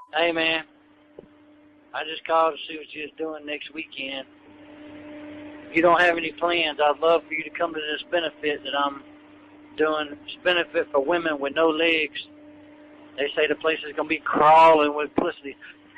Hey, man. I just called to see what you was doing next weekend. If you don't have any plans, I'd love for you to come to this benefit that I'm doing. It's a benefit for women with no legs. They say the place is going to be crawling with pussy.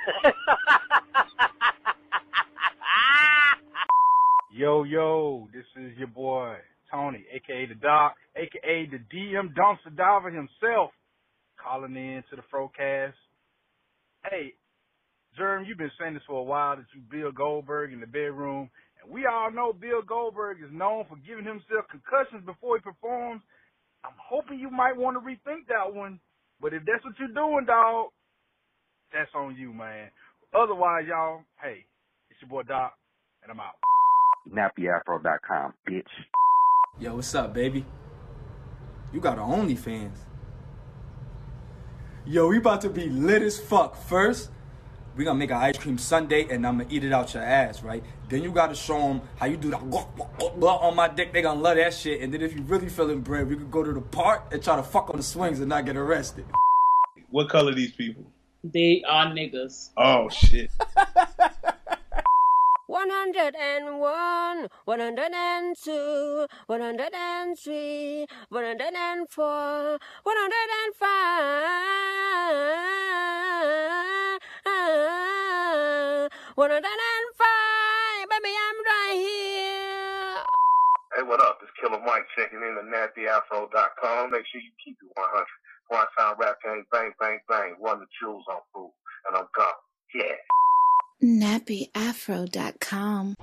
Yo, this is your boy, Tony, a.k.a. The Doc, a.k.a. the DM Dumpster Diver himself, calling in to the Frocast. Hey, Jerm, you've been saying this for a while that you Bill Goldberg in the bedroom, and we all know Bill Goldberg is known for giving himself concussions before he performs. I'm hoping you might want to rethink that one, but if that's what you're doing, dog, that's on you, man. Otherwise, y'all, hey, it's your boy Doc, and I'm out. NappyAfro.com, bitch. Yo, what's up, baby? You got an OnlyFans. Yo, we about to be lit as fuck. First, we gonna make an ice cream sundae and I'm gonna eat it out your ass, right? Then you gotta show them how you do that on my dick. They gonna love that shit. And then if you really feeling brave, we could go to the park and try to fuck on the swings and not get arrested. What color these people? They are niggas. Oh, shit. 101, 102, 103, 104, 105, 105, baby, I'm right here. Hey, what up? It's Killer Mike checking in at NappyAfro.com. Make sure you keep it 100. One time rap gang, bang, bang, bang. Run the jewels on food. And I'm gone. Yeah. NappyAfro.com.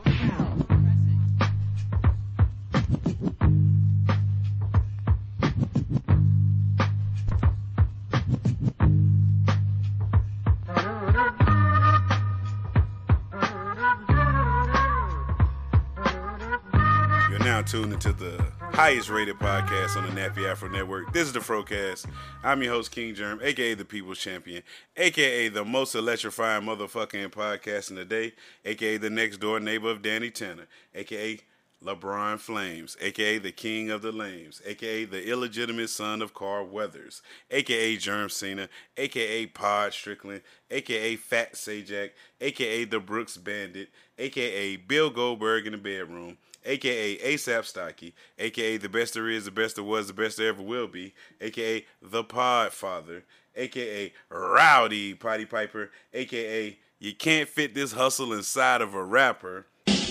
You're now tuned into the highest rated podcast on the Nappy Afro Network. This is the Frocast. I'm your host, King Germ, a.k.a. the People's Champion, a.k.a. the most electrifying motherfucking podcast in the day, a.k.a. the next door neighbor of Danny Tanner, a.k.a. LeBron Flames, a.k.a. the King of the Lames, a.k.a. the illegitimate son of Carl Weathers, a.k.a. Germ Cena, a.k.a. Pod Strickland, a.k.a. Fat Sajak, a.k.a. the Brooks Bandit, a.k.a. Bill Goldberg in the bedroom, a.k.a. ASAP Stocky, a.k.a. the best there is, the best there was, the best there ever will be, a.k.a. the Podfather, a.k.a. Rowdy Potty Piper, a.k.a. you can't fit this hustle inside of a rapper,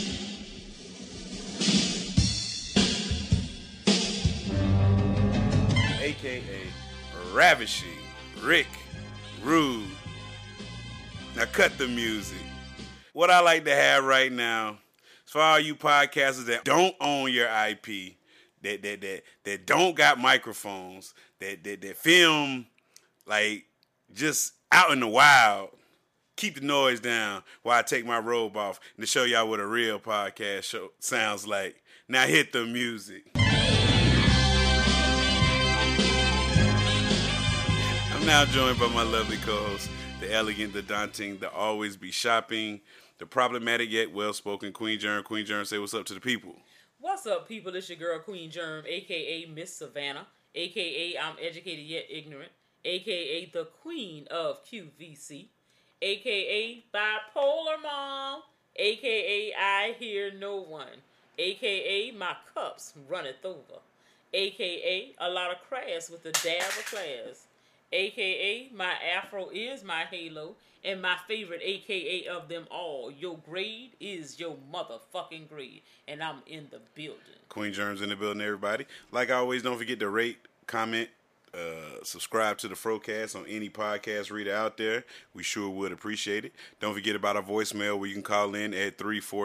a.k.a. Ravishing Rick Rude. Now cut the music. What I like to have right now, as for all you podcasters that don't own your IP, that don't got microphones, that film like just out in the wild, keep the noise down while I take my robe off and to show y'all what a real podcast show sounds like. Now hit the music. I'm now joined by my lovely co-host, the elegant, the daunting, the always be shopping, the problematic yet well-spoken Queen Germ. Queen Germ, say what's up to the people. What's up, people? It's your girl, Queen Germ, a.k.a. Miss Savannah, a.k.a. I'm educated yet ignorant, a.k.a. the Queen of QVC, a.k.a. Bipolar Mom, a.k.a. I hear no one, a.k.a. my cups runneth over, a.k.a. a lot of crass with a dab of class, a.k.a. my afro is my halo, and my favorite a.k.a. of them all, your grade is your motherfucking grade, and I'm in the building. Queen Germ's in the building, everybody. Like always, don't forget to rate, comment, subscribe to the Frocast on any podcast reader out there. We sure would appreciate it. Don't forget about our voicemail where you can call in at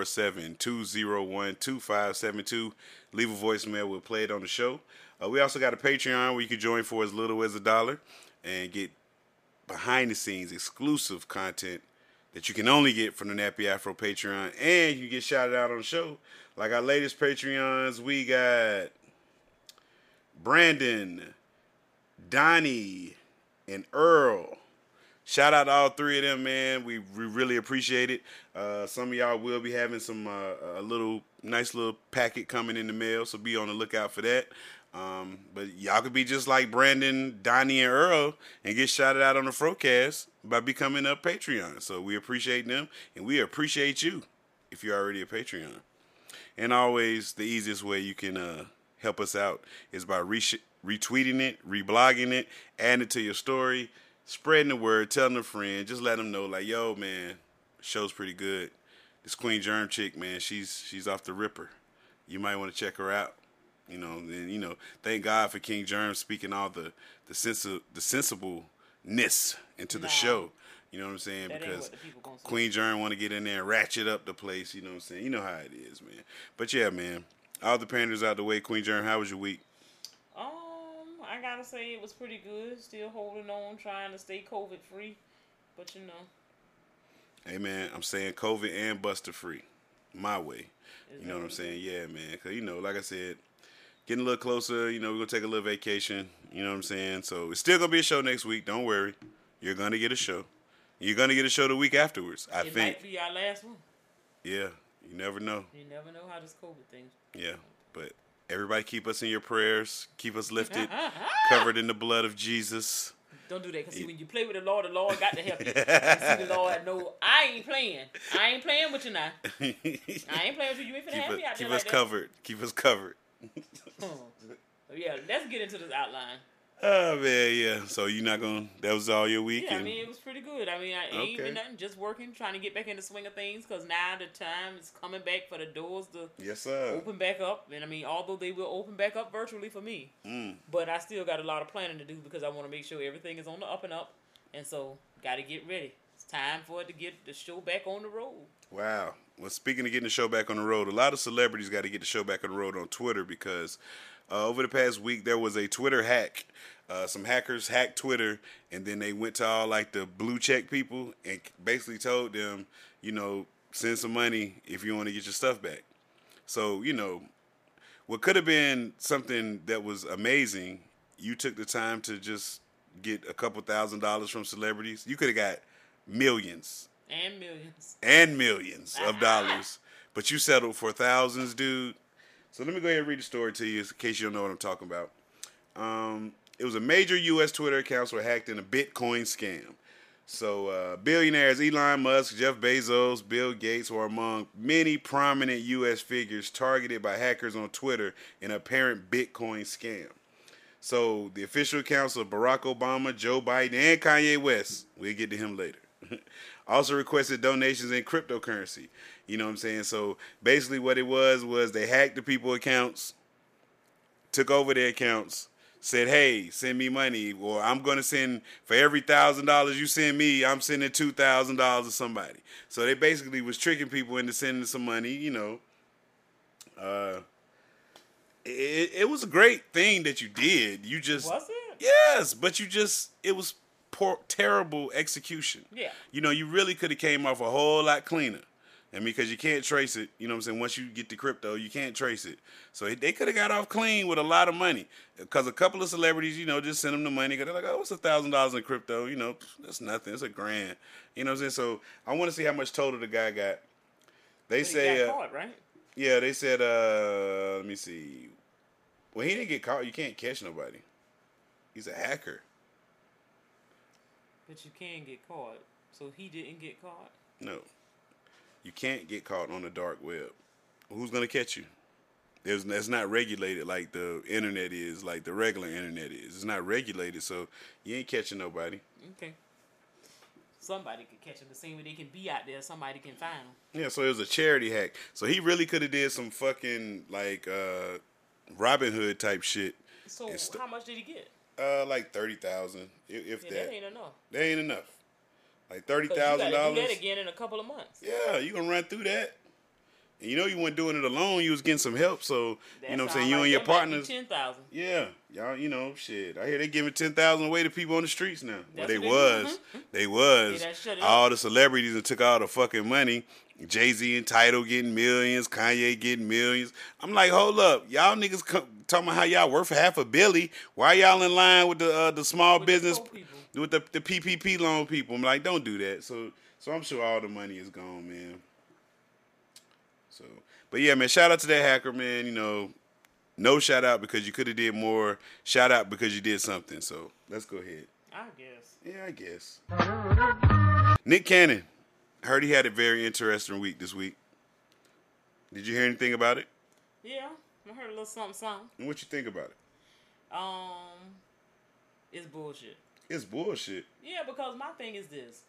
347-201-2572. Leave a voicemail, we'll play it on the show. We also got a Patreon where you can join for as little as $1 and get behind the scenes exclusive content that you can only get from the Nappy Afro Patreon, and you get shouted out on the show. Like our latest Patreons, we got Brandon, Donnie, and Earl. Shout out to all three of them, man. We really appreciate it. Some of y'all will be having some a nice little packet coming in the mail, so be on the lookout for that. But y'all could be just like Brandon, Donnie, and Earl and get shouted out on the Frocast by becoming a Patreon. So we appreciate them, and we appreciate you if you're already a Patreon. And always, the easiest way you can help us out is by retweeting it, reblogging it, adding it to your story, spreading the word, telling a friend, just let them know, like, yo, man, the show's pretty good. This Queen Germ chick, man, she's off the ripper. You might want to check her out. You know, and thank God for King Germ speaking all the sensibleness into the show. You know what I'm saying? Because Queen Germ want to get in there and ratchet up the place. You know what I'm saying? You know how it is, man. But yeah, man, all the panders out the way. Queen Germ, how was your week? I gotta say it was pretty good. Still holding on, trying to stay COVID free. But Hey man, I'm saying COVID and Buster free, my way. You know what I'm saying? Yeah, man. Cause like I said, getting a little closer. We're gonna take a little vacation. You know what I'm saying? So it's still gonna be a show next week. Don't worry, you're gonna get a show. You're gonna get a show the week afterwards. I think. It might be our last one. Yeah, you never know. You never know how this COVID thing. Yeah, but everybody keep us in your prayers. Keep us lifted, covered in the blood of Jesus. Don't do that, because when you play with the Lord got to help you. See, the Lord know I ain't playing. I ain't playing with you now. I ain't playing with you. You ain't finna have me out there like that. Keep us covered. Yeah, let's get into this outline. Oh, man, yeah. So that was all your week? Yeah, it was pretty good. I ain't even nothing, just working, trying to get back in the swing of things, because now the time is coming back for the doors to open back up. And, although they will open back up virtually for me, but I still got a lot of planning to do, because I want to make sure everything is on the up and up, and so got to get ready. It's time for it to get the show back on the road. Wow. Well, speaking of getting the show back on the road, a lot of celebrities got to get the show back on the road on Twitter, because over the past week there was a Twitter hack. Some hackers hacked Twitter, and then they went to all like the blue check people and basically told them, send some money if you want to get your stuff back. So, what could have been something that was amazing, you took the time to just get a couple $1,000s from celebrities. You could have got millions. And millions of dollars. But you settled for thousands, dude. So let me go ahead and read the story to you in case you don't know what I'm talking about. It was a major U.S. Twitter accounts were hacked in a Bitcoin scam. So billionaires Elon Musk, Jeff Bezos, Bill Gates were among many prominent U.S. figures targeted by hackers on Twitter in an apparent Bitcoin scam. So the official accounts of Barack Obama, Joe Biden, and Kanye West, we'll get to him later, also requested donations in cryptocurrency. You know what I'm saying? So basically what it was they hacked the people's accounts, took over their accounts, said, hey, send me money, or I'm going to send, for every $1,000 you send me, I'm sending $2,000 to somebody. So they basically was tricking people into sending some money, It was a great thing that you did. You just... Was it? Yes, but it was terrible execution. Yeah. You really could have came off a whole lot cleaner. Because you can't trace it, you know what I'm saying? Once you get the crypto, you can't trace it. So they could have got off clean with a lot of money. Because a couple of celebrities, just send them the money. Because they're like, oh, what's $1,000 in crypto? That's nothing. It's $1,000. You know what I'm saying? So I want to see how much total the guy got. They say... He got caught, right? Yeah, they said, let me see. Well, he didn't get caught. You can't catch nobody. He's a hacker. But you can get caught. So he didn't get caught? No. You can't get caught on the dark web. Who's going to catch you? It's not regulated like the internet is, like the regular internet is. It's not regulated, so you ain't catching nobody. Okay. Somebody could catch him the same way they can be out there. Somebody can find him. Yeah, so it was a charity hack. So he really could have did some fucking, Robin Hood type shit. So how much did he get? Like $30,000, if that. That ain't enough. That ain't enough. Like $30,000. You gotta do that again in a couple of months. Yeah, you gonna run through that. And you weren't doing it alone. You was getting some help. So you know what I'm saying. You and your partners. 10,000. Yeah, y'all. Shit. I hear they giving 10,000 away to people on the streets now. Well, they was. All the celebrities that took all the fucking money. Jay-Z and Tidal getting millions. Kanye getting millions. I'm like, hold up, y'all niggas talking about how y'all worth $500 million. Why y'all in line with the small business? With the PPP loan people. I'm like, don't do that. So I'm sure all the money is gone, man. So, but yeah, man, shout out to that hacker, man. No shout out because you could have did more. Shout out because you did something. So let's go ahead. I guess. Yeah, I guess. Nick Cannon. Heard he had a very interesting week this week. Did you hear anything about it? Yeah, I heard a little something. And what you think about it? It's bullshit. It's bullshit. Yeah, because my thing is this.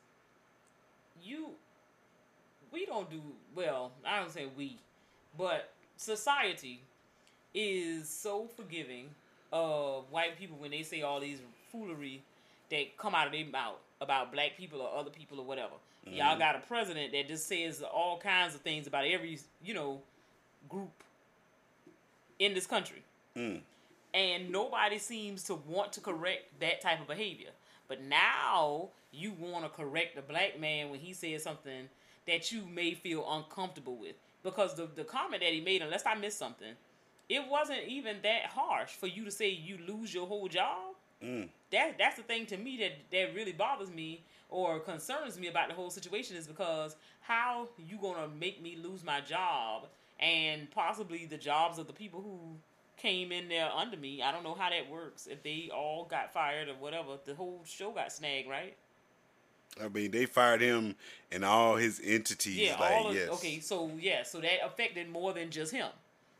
We don't do, well, I don't say we, but society is so forgiving of white people when they say all these foolery that come out of their mouth about black people or other people or whatever. Mm-hmm. Y'all got a president that just says all kinds of things about every, group in this country. Mm. And nobody seems to want to correct that type of behavior. But now you want to correct a black man when he says something that you may feel uncomfortable with. Because the comment that he made, unless I missed something, it wasn't even that harsh for you to say you lose your whole job. Mm. That's the thing to me that really bothers me or concerns me about the whole situation, is because how you gonna make me lose my job and possibly the jobs of the people who came in there under me? I don't know how that works. If they all got fired or whatever, the whole show got snagged, right? I mean, they fired him and all his entities. Yeah, yes. Okay, so that affected more than just him.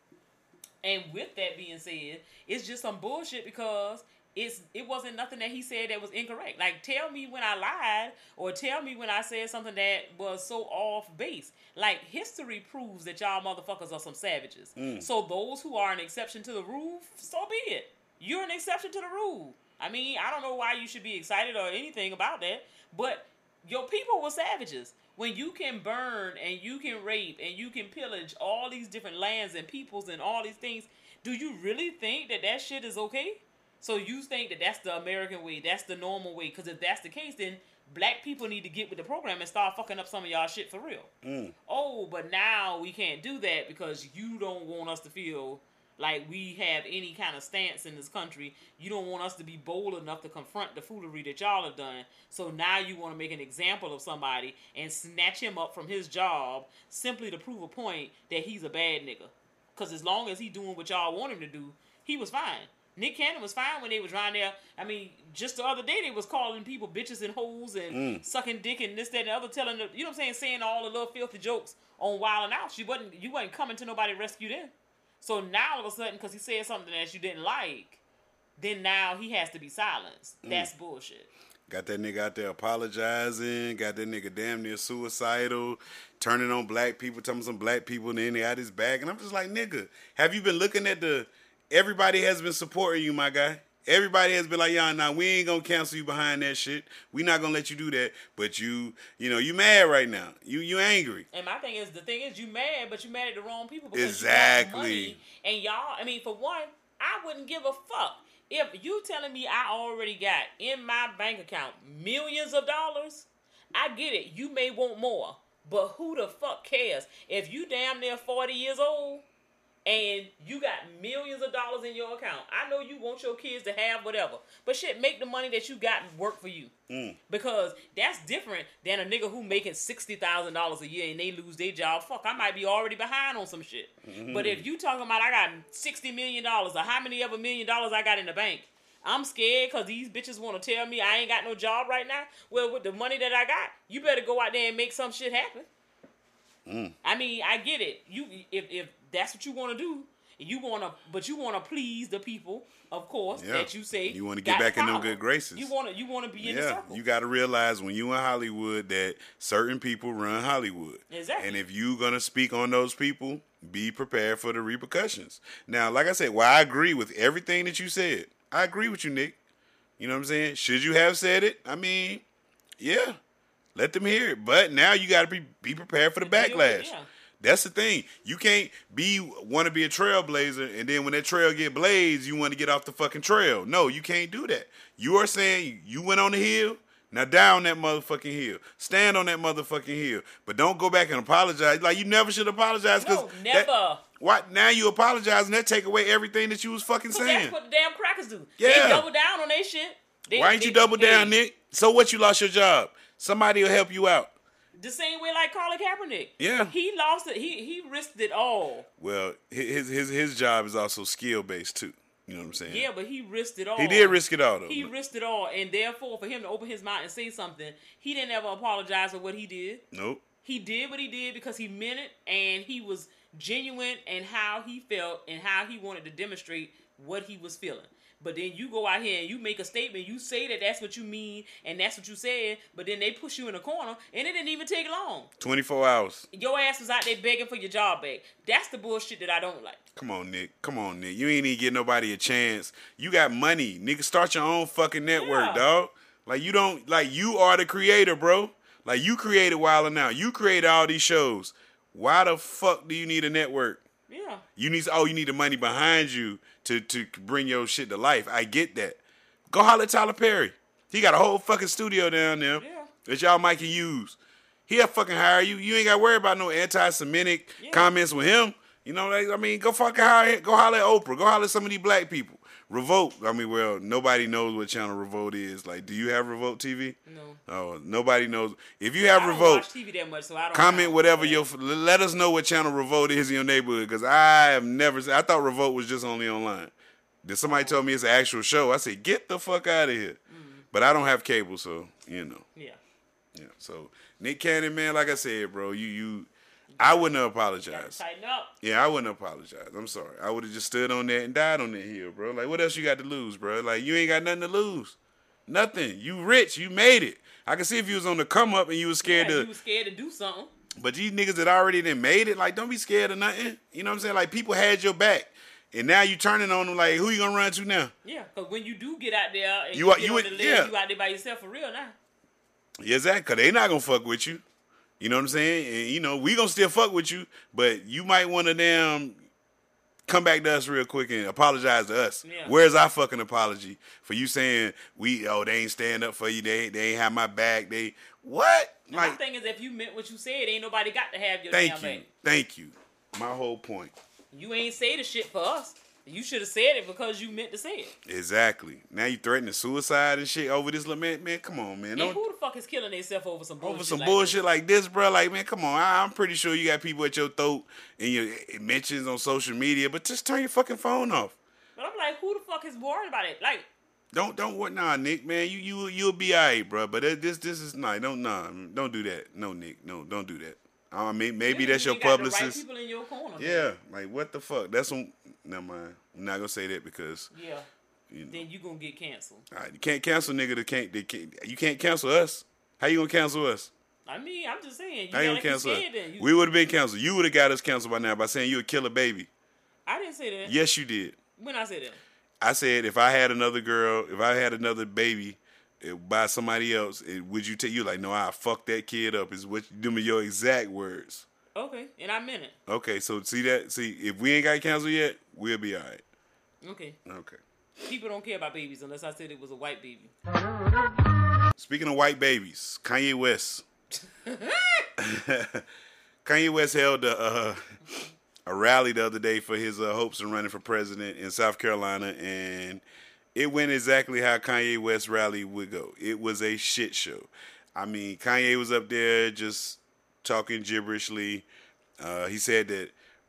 And with that being said, it's just some bullshit because it wasn't nothing that he said that was incorrect. Like, tell me when I lied or tell me when I said something that was so off base. Like, history proves that y'all motherfuckers are some savages. Mm. So those who are an exception to the rule, so be it. You're an exception to the rule. I mean, I don't know why you should be excited or anything about that, but your people were savages. When you can burn and you can rape and you can pillage all these different lands and peoples and all these things, do you really think that shit is okay? So you think that that's the American way, that's the normal way? Because if that's the case, then black people need to get with the program and start fucking up some of y'all shit for real. Mm. Oh, but now we can't do that because you don't want us to feel like we have any kind of stance in this country. You don't want us to be bold enough to confront the foolery that y'all have done. So now you want to make an example of somebody and snatch him up from his job simply to prove a point that he's a bad nigga. Because as long as he doing what y'all want him to do, he was fine. Nick Cannon was fine when they was around there. I mean, just the other day they was calling people bitches and hoes and sucking dick and this, that, and the other, telling them, you know what I'm saying, saying all the little filthy jokes on Wild 'N Out. You wasn't coming to nobody rescue them. So now all of a sudden, because he said something that you didn't like, then now he has to be silenced. That's bullshit. Got that nigga out there apologizing. Got that nigga damn near suicidal. Turning on black people, telling some black people, and then they had his back. And I'm just like, nigga, have you been looking at everybody has been supporting you, my guy. Everybody has been like, nah, we ain't gonna cancel you behind that shit. We not gonna let you do that. But you mad right now. You angry. And my thing is, you mad, but you mad at the wrong people because exactly. You got money. And y'all, I mean, for one, I wouldn't give a fuck if you telling me I already got in my bank account millions of dollars. I get it. You may want more, but who the fuck cares? If you damn near 40 years old and you got millions of dollars in your account, I know you want your kids to have whatever, but shit, make the money that you got work for you. Because that's different than a nigga who making $60,000 a year and they lose their job. Fuck, I might be already behind on some shit. But if you talking about I got $60 million or how many ever $1 million I got in the bank, I'm scared because these bitches want to tell me I ain't got no job right now. Well, with the money that I got, you better go out there and make some shit happen. I mean, I get it. If that's what you want to do, you want to please the people, of course, that you say you want to get back in them good graces. You want to be in the circle. You got to realize when you in Hollywood that certain people run Hollywood. Exactly. And if you gonna speak on those people, be prepared for the repercussions. Now, like I said, I agree with everything that you said. I agree with you, Nick. You know what I'm saying? Should you have said it? I mean, yeah. Let them hear it. But now you got to be prepared for the backlash. Yeah. That's the thing. You can't want to be a trailblazer, and then when that trail get blazed, you want to get off the fucking trail. No, you can't do that. You are saying you went on the hill, now down that motherfucking hill. Stand on that motherfucking hill. But don't go back and apologize. Like, you never should apologize. No, never. Now you apologize, and that take away everything that you was fucking saying. That's what the damn crackers do. Yeah. They double down on their shit. Why ain't you double down, Nick? So what, you lost your job? Somebody will help you out. The same way like Colin Kaepernick. Yeah. He lost it. He risked it all. Well, his job is also skill based too. You know what I'm saying? Yeah, but he risked it all. He did risk it all, though. He risked it all, and therefore, for him to open his mouth and say something, he didn't ever apologize for what he did. Nope. He did what he did because he meant it, and he was genuine in how he felt and how he wanted to demonstrate what he was feeling. But then you go out here and you make a statement, you say that that's what you mean, and that's what you said, but then they push you in a corner, and it didn't even take long. 24 hours. Your ass was out there begging for your job back. That's the bullshit that I don't like. Come on, Nick. You ain't even give nobody a chance. You got money. Nigga, start your own fucking network, dog. Like, you don't, like, you are the creator, bro. Like, you created Wild 'N Out. You created all these shows. Why the fuck do you need a network? Yeah. You need the money behind you to bring your shit to life. I get that. Go holler at Tyler Perry. He got a whole fucking studio down there that y'all might can use. He'll fucking hire you. You ain't got to worry about no anti-Semitic comments with him. You know, like, I mean, go fucking go holler at Oprah. Go holler at some of these black people. Revolt. I mean, well, nobody knows what channel Revolt is. Like, do you have Revolt TV? No. Oh, nobody knows. If you have Revolt, I don't watch TV that much, so I don't comment know. whatever let us know what channel Revolt is in your neighborhood, because I have never seen. I thought Revolt was just only online. Then somebody told me it's an actual show. I said, get the fuck out of here. But I don't have cable, so you know. Yeah. So Nick Cannon, man, like I said, bro, I wouldn't have apologized. Tighten up. Yeah, I wouldn't apologize. I'm sorry. I would have just stood on that and died on that hill, bro. Like, what else you got to lose, bro? Like, you ain't got nothing to lose. Nothing. You rich. You made it. I can see if you was on the come up and you was scared you was scared to do something. But these niggas that already done made it, like, don't be scared of nothing. You know what I'm saying? Like, people had your back. And now you turning on them like, who you gonna run to now? Yeah, because when you do get out there and you get on the ledge, you out there by yourself for real now. Yeah, exactly, because they not gonna fuck with you. You know what I'm saying? And, you know, we gonna still fuck with you, but you might want to damn come back to us real quick and apologize to us. Yeah. Where's our fucking apology for you saying they ain't stand up for you, they ain't have my back, they what? And like, my thing is, if you meant what you said, ain't nobody got to have your damn back. Thank you. My whole point. You ain't say the shit for us. You should have said it because you meant to say it. Exactly. Now you threatening suicide and shit over this little man, come on, man. And who the fuck is killing themselves over some bullshit? Over some bullshit like this, bro. Like, man, come on. I'm pretty sure you got people at your throat and your mentions on social media, but just turn your fucking phone off. But I'm like, who the fuck is worried about it? Like, don't what? Nah, Nick, man, you'll be alright, bro. But this is not. Don't do that. No, Nick, no, don't do that. I mean, maybe that's your publicist. The right people in your corner. Yeah, like what the fuck? That's one. Never mind. I'm not gonna say that because then you gonna get canceled. All right, you can't cancel nigga. You can't cancel us. How you gonna cancel us? I mean, I'm just saying. How you gonna cancel us? We would have been canceled. You would have got us canceled by now by saying you would kill a baby. I didn't say that. Yes, you did. When I said that, I said if I had another girl, if I had another baby by somebody else, would you you like, no, I fuck that kid up? Is what them are your exact words. Okay, and I meant it. Okay, so see, if we ain't got canceled yet, we'll be all right. Okay. Okay. People don't care about babies unless I said it was a white baby. Speaking of white babies, Kanye West. Kanye West held a rally the other day for his hopes of running for president in South Carolina, and it went exactly how Kanye West's rally would go. It was a shit show. I mean, Kanye was up there just talking gibberishly. He said that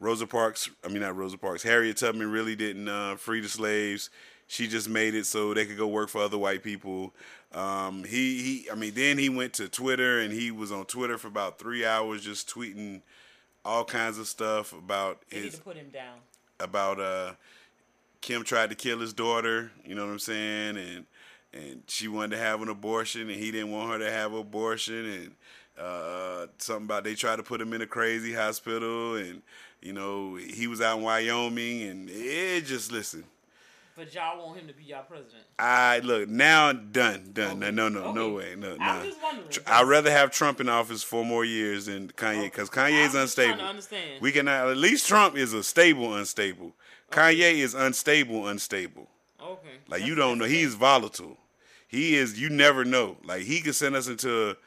Harriet Tubman really didn't free the slaves. She just made it so they could go work for other white people. Then he went to Twitter, and he was on Twitter for about 3 hours just tweeting all kinds of stuff about they need to put him down. About Kim tried to kill his daughter, you know what I'm saying? And she wanted to have an abortion, and he didn't want her to have an abortion, and something about they tried to put him in a crazy hospital, and you know he was out in Wyoming, and it just listen. But y'all want him to be y'all president? Look now, done. Okay. No way, no. I'm just wondering. I'd rather have Trump in office 4 more years than Kanye, because Kanye's unstable. To understand. We can at least Trump is a stable unstable. Okay. Kanye is unstable. Okay. Like you don't know, he's volatile. He is. You never know. Like he could send us into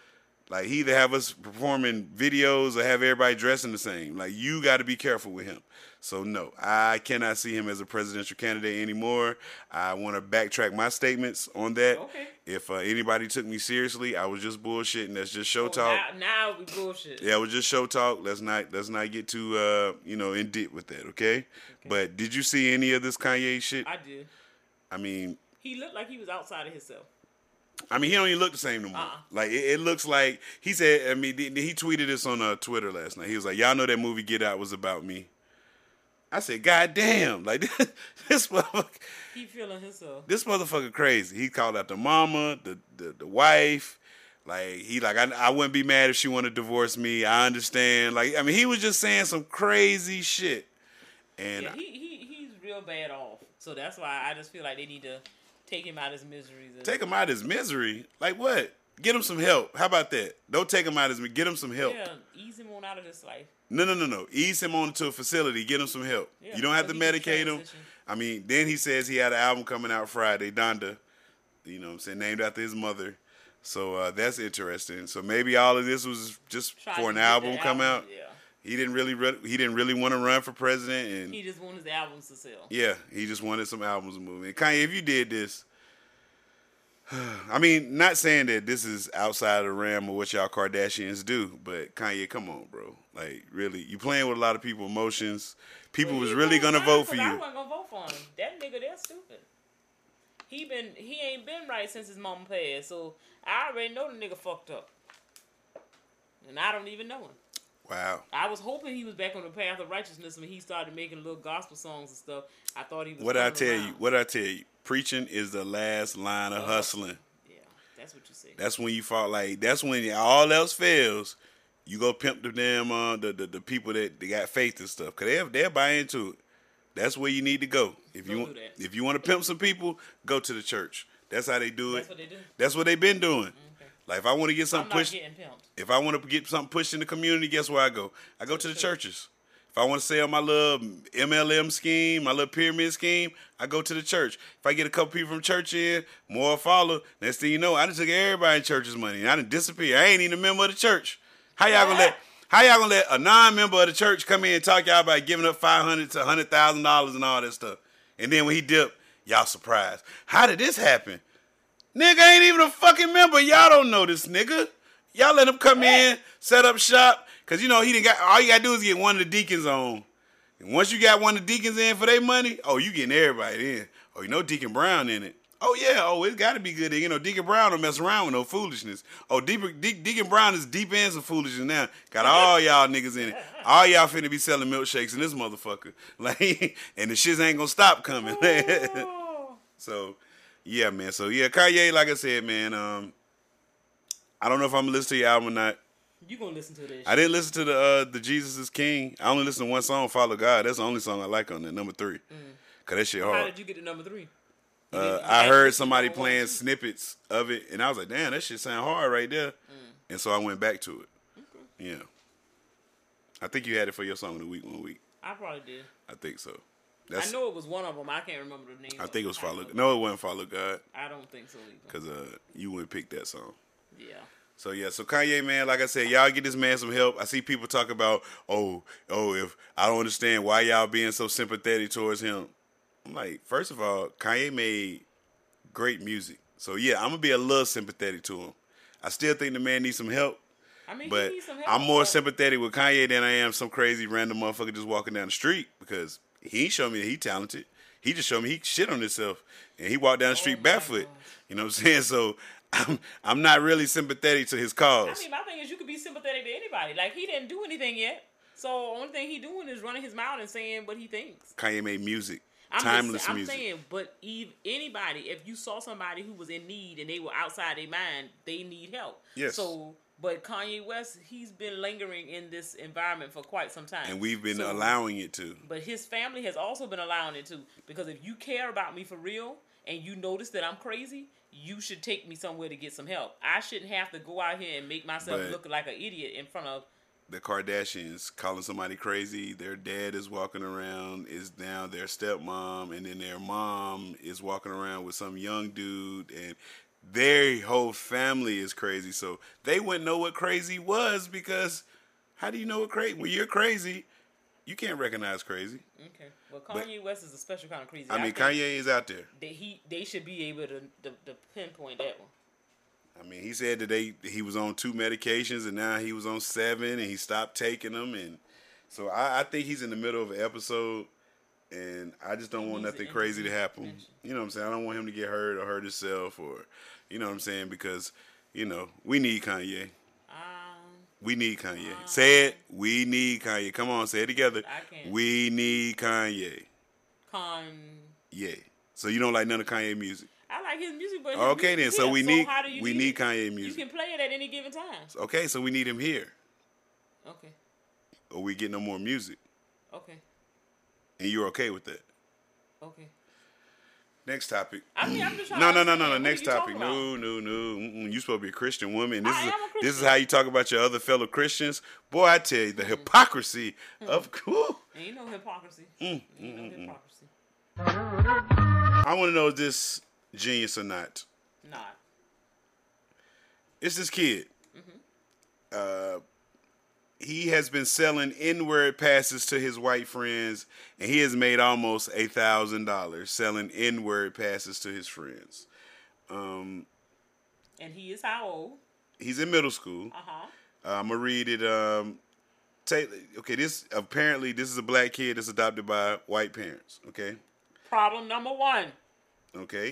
Like, he either have us performing videos or have everybody dressing the same. Like, you got to be careful with him. So, no, I cannot see him as a presidential candidate anymore. I want to backtrack my statements on that. Okay. If anybody took me seriously, I was just bullshitting. That's just show talk. Now we bullshit. Yeah, it was just show talk. Let's not get too in deep with that, okay? But did you see any of this Kanye shit? I did. I mean, he looked like he was outside of himself. I mean, he don't even look the same no more. Like, it looks like, he said, I mean, he tweeted this on Twitter last night. He was like, y'all know that movie Get Out was about me. I said, God damn, like, this motherfucker. He feeling himself. This motherfucker crazy. He called out the mama, the wife. Like, I wouldn't be mad if she wanted to divorce me. I understand. Like, I mean, he was just saying some crazy shit. And yeah, he's real bad off. So that's why I just feel like they need to take him out of his miseries. Take him out of his misery? Like what? Get him some help. How about that? Don't take him out of his misery. Get him some help. Yeah, ease him on out of this life. No. Ease him on to a facility. Get him some help. Yeah, you don't have to medicate him. I mean, then he says he had an album coming out Friday, Donda. You know what I'm saying? Named after his mother. So that's interesting. So maybe all of this was just for an album come out. Yeah. He didn't really want to run for president, and he just wanted his albums to sell. Yeah, he just wanted some albums to move. And Kanye, if you did this, I mean, not saying that this is outside of the realm of what y'all Kardashians do, but Kanye, come on, bro. Like, really, you playing with a lot of people's emotions. People was really gonna vote for you. I wasn't gonna vote for him. That nigga, they're stupid. He ain't been right since his mama passed, so I already know the nigga fucked up, and I don't even know him. Wow. I was hoping he was back on the path of righteousness when he started making little gospel songs and stuff. I thought he was. What I tell you? Preaching is the last line of hustling. Yeah, that's what you say. That's when you fall. Like, that's when all else fails. You go pimp the damn the people that they got faith and stuff, cause they'll buy into it. That's where you need to go. If you want to pimp some people, go to the church. That's how they do it. That's what they do. That's what they've been doing. Okay. Like, if I want to get something pushed, if I want to get something pushed in the community, guess where I go? I go to the churches. If I want to sell my little MLM scheme, my little pyramid scheme, I go to the church. If I get a couple people from church in, more follow. Next thing you know, I done took everybody in church's money, and I done disappear. I ain't even a member of the church. How y'all gonna let a non-member of the church come in and talk y'all about giving up $500 to $100,000 and all that stuff? And then when he dipped, y'all surprised. How did this happen? Nigga ain't even a fucking member. Y'all don't know this nigga. Y'all let him come in, set up shop, cause you know he didn't got. All you gotta do is get one of the deacons on. And once you got one of the deacons in for their money, oh, you getting everybody in. Oh, you know Deacon Brown in it. Oh yeah. Oh, it's got to be good. You know Deacon Brown don't mess around with no foolishness. Oh, Deacon Brown is deep in some foolishness now. Got all y'all niggas in it. All y'all finna be selling milkshakes in this motherfucker. Like, and the shits ain't gonna stop coming. So, yeah, man. So yeah, Kanye, like I said, man. I don't know if I'm gonna listen to your album or not. You gonna listen to this? I didn't listen to the Jesus is King. I only listened to one song, Follow God. That's the only song I like on there, number 3. Cause that shit hard. How did you get to number 3? I heard somebody playing snippets of it, and I was like, damn, that shit sound hard right there. And so I went back to it. Okay. Yeah. I think you had it for your song of the week one week. I probably did. I think so. I know it was one of them. I can't remember the name. I think it was Follow God. No, it wasn't Follow God. I don't think so either. Because you wouldn't pick that song. Yeah. So yeah, so Kanye, man, like I said, y'all get this man some help. I see people talk about, if I don't understand why y'all being so sympathetic towards him. I'm like, first of all, Kanye made great music. So yeah, I'm gonna be a little sympathetic to him. I still think the man needs some help. I mean, but he needs some help, I'm more sympathetic with Kanye than I am some crazy random motherfucker just walking down the street, because he ain't showed me that he talented. He just showed me he shit on himself, and he walked down the street barefoot. gosh. You know what I'm saying? So I'm not really sympathetic to his cause. I mean, my thing is you could be sympathetic to anybody. Like, he didn't do anything yet. So the only thing he doing is running his mouth and saying what he thinks. Kanye made music. I'm Timeless I'm music. saying, but anybody, if you saw somebody who was in need and they were outside their mind, they need help. Yes. So, but Kanye West, he's been lingering in this environment for quite some time. And we've been allowing it to. But his family has also been allowing it to. Because if you care about me for real and you notice that I'm crazy, you should take me somewhere to get some help. I shouldn't have to go out here and make myself look like an idiot in front of the Kardashians calling somebody crazy. Their dad is walking around, is now their stepmom, and then their mom is walking around with some young dude, and their whole family is crazy. So they wouldn't know what crazy was because how do you know what crazy? When you're crazy, you can't recognize crazy. Okay. Well, Kanye West is a special kind of crazy. I mean, think Kanye is out there. They should be able to pinpoint that one. I mean, he said that he was on 2 medications and now he was on 7 and he stopped taking them. And so I think he's in the middle of an episode and I just don't want nothing crazy to happen. You know what I'm saying? I don't want him to get hurt or hurt himself or, you know what I'm saying? Because, you know, we need Kanye. We need Kanye. Say it. We need Kanye. Come on, say it together. I can't. We need Kanye. Yeah. So you don't like none of Kanye music? I like his music, but okay, then. So we need Kanye You music. can play it at any given time. Okay, so we need him here. Okay. Or we get no more music. Okay. And you're okay with that? Okay. Next topic. I mean, I'm just trying No. Next topic. No. You supposed to be a Christian woman. This is how you talk about your other fellow Christians. Boy, I tell you, the hypocrisy of. Ain't no hypocrisy. Ain't no hypocrisy. I want to know, is this genius or not? Not. It's this kid. He has been selling N-word passes to his white friends, and he has made almost $1,000 selling N-word passes to his friends. And he is how old? He's in middle school. I'm gonna read it. Okay, this is a black kid that's adopted by white parents. Okay. Problem number 1. Okay.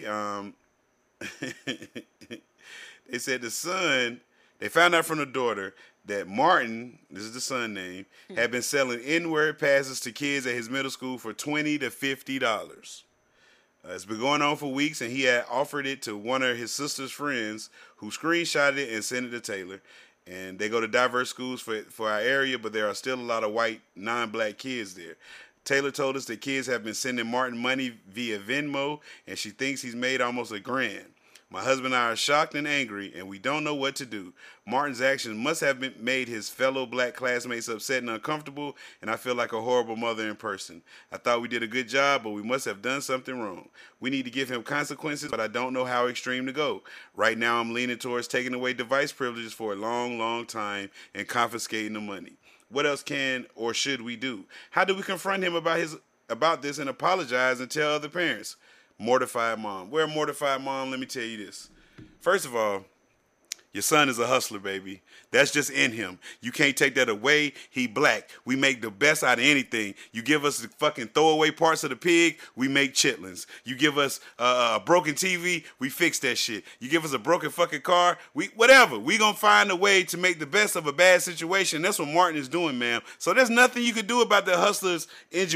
They said the son. They found out from the daughter that Martin, this is the son name, had been selling N-word passes to kids at his middle school for $20 to $50. It's been going on for weeks, and he had offered it to one of his sister's friends who screenshotted it and sent it to Taylor. And they go to diverse schools for our area, but there are still a lot of white, non-black kids there. Taylor told us that kids have been sending Martin money via Venmo, and she thinks he's made almost $1,000. My husband and I are shocked and angry, and we don't know what to do. Martin's actions must have made his fellow black classmates upset and uncomfortable, and I feel like a horrible mother in person. I thought we did a good job, but we must have done something wrong. We need to give him consequences, but I don't know how extreme to go. Right now, I'm leaning towards taking away device privileges for a long, long time and confiscating the money. What else can or should we do? How do we confront him about this and apologize and tell other parents? Mortified mom. We're a mortified mom. Let me tell you this. First of all, your son is a hustler, baby. That's just in him. You can't take that away. He black. We make the best out of anything. You give us the fucking throwaway parts of the pig, we make chitlins. You give us a broken TV, we fix that shit. You give us a broken fucking car, whatever. We gonna find a way to make the best of a bad situation. That's what Martin is doing, ma'am. So there's nothing you could do about the hustler's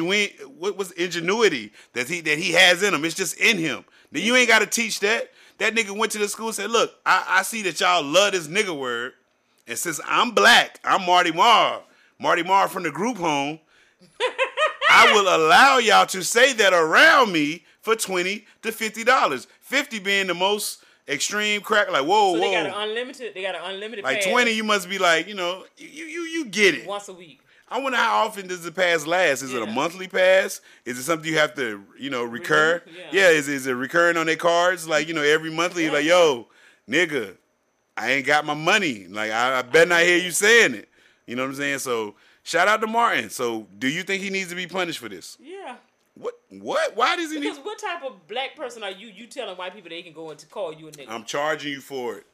ingenuity that he has in him. It's just in him. Then you ain't got to teach that. That nigga went to the school and said, look, I see that y'all love this nigga word. And since I'm black, I'm Marty Marr from the group home, I will allow y'all to say that around me for $20 to $50. 50 being the most extreme crack, like, whoa. They got an unlimited like pass. 20, you must be like, you get it. Once a week. I wonder how often does the pass last? Is it a monthly pass? Is it something you have to, recur? Yeah, is it recurring on their cards? Like, every monthly, like, yo, nigga, I ain't got my money. Like, I better not hear you saying it. You know what I'm saying? So, shout out to Martin. So, do you think he needs to be punished for this? Yeah. What? Why does he need? Because what type of black person are you? You telling white people they can go and call you a nigga? I'm charging you for it.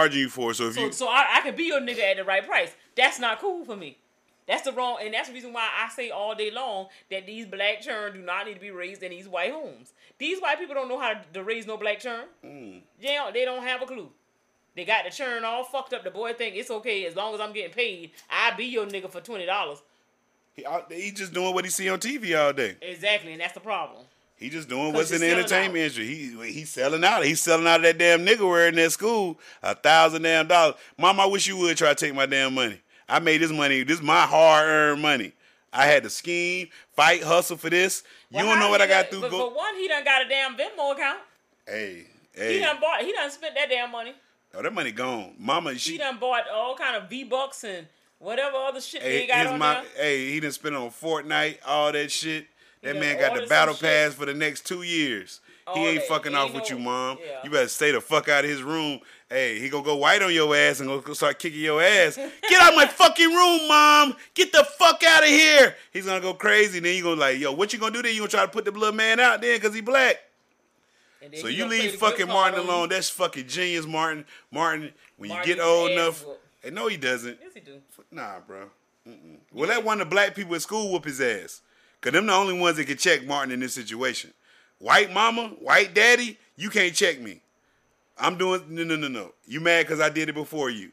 So I can be your nigga at the right price. That's not cool for me. That's the wrong, and that's the reason why I say all day long that these black children do not need to be raised in these white homes. These white people don't know how to raise no black children. They don't have a clue. They got the churn all fucked up. The boy think it's okay as long as I'm getting paid. I be your nigga for $20. He just doing what he see on TV all day. Exactly, and that's the problem. He just doing what's in the entertainment industry. He's selling out. He's selling out of that damn nigga wearing that school $1,000 damn. Mom, I wish you would try to take my damn money. I made this money. This is my hard-earned money. I had to scheme, fight, hustle for this. You don't know what I got through. But for one, he done got a damn Venmo account. Hey. He done spent that damn money. Oh, that money gone. Mama, he done bought all kind of V-Bucks and whatever other shit they got on there. Hey, he done spent on Fortnite, all that shit. That done man got the ordered battle some shit. pass for the next 2 years. All He ain't that. fucking Ain't off with no- you, mom. yeah. You better stay the fuck out of his room. Hey, he gonna go white on your ass and go start kicking your ass. Get out of my fucking room, mom. Get the fuck out of here. He's gonna go crazy. Then you gonna like, yo, what you gonna do then? You gonna try to put the little man out then because he black. And then So he you gonna play leave the fucking good Martin card on alone. you. That's fucking genius, Martin. Martin, when Martin you get needs old his ass enough. whooped. Hey, no, he doesn't. Yes, he do. Nah, bro. Well, let one of the black people at school whoop his ass. Because them the only ones that can check Martin in this situation. White mama, white daddy, you can't check me. I'm doing, no. You mad because I did it before you.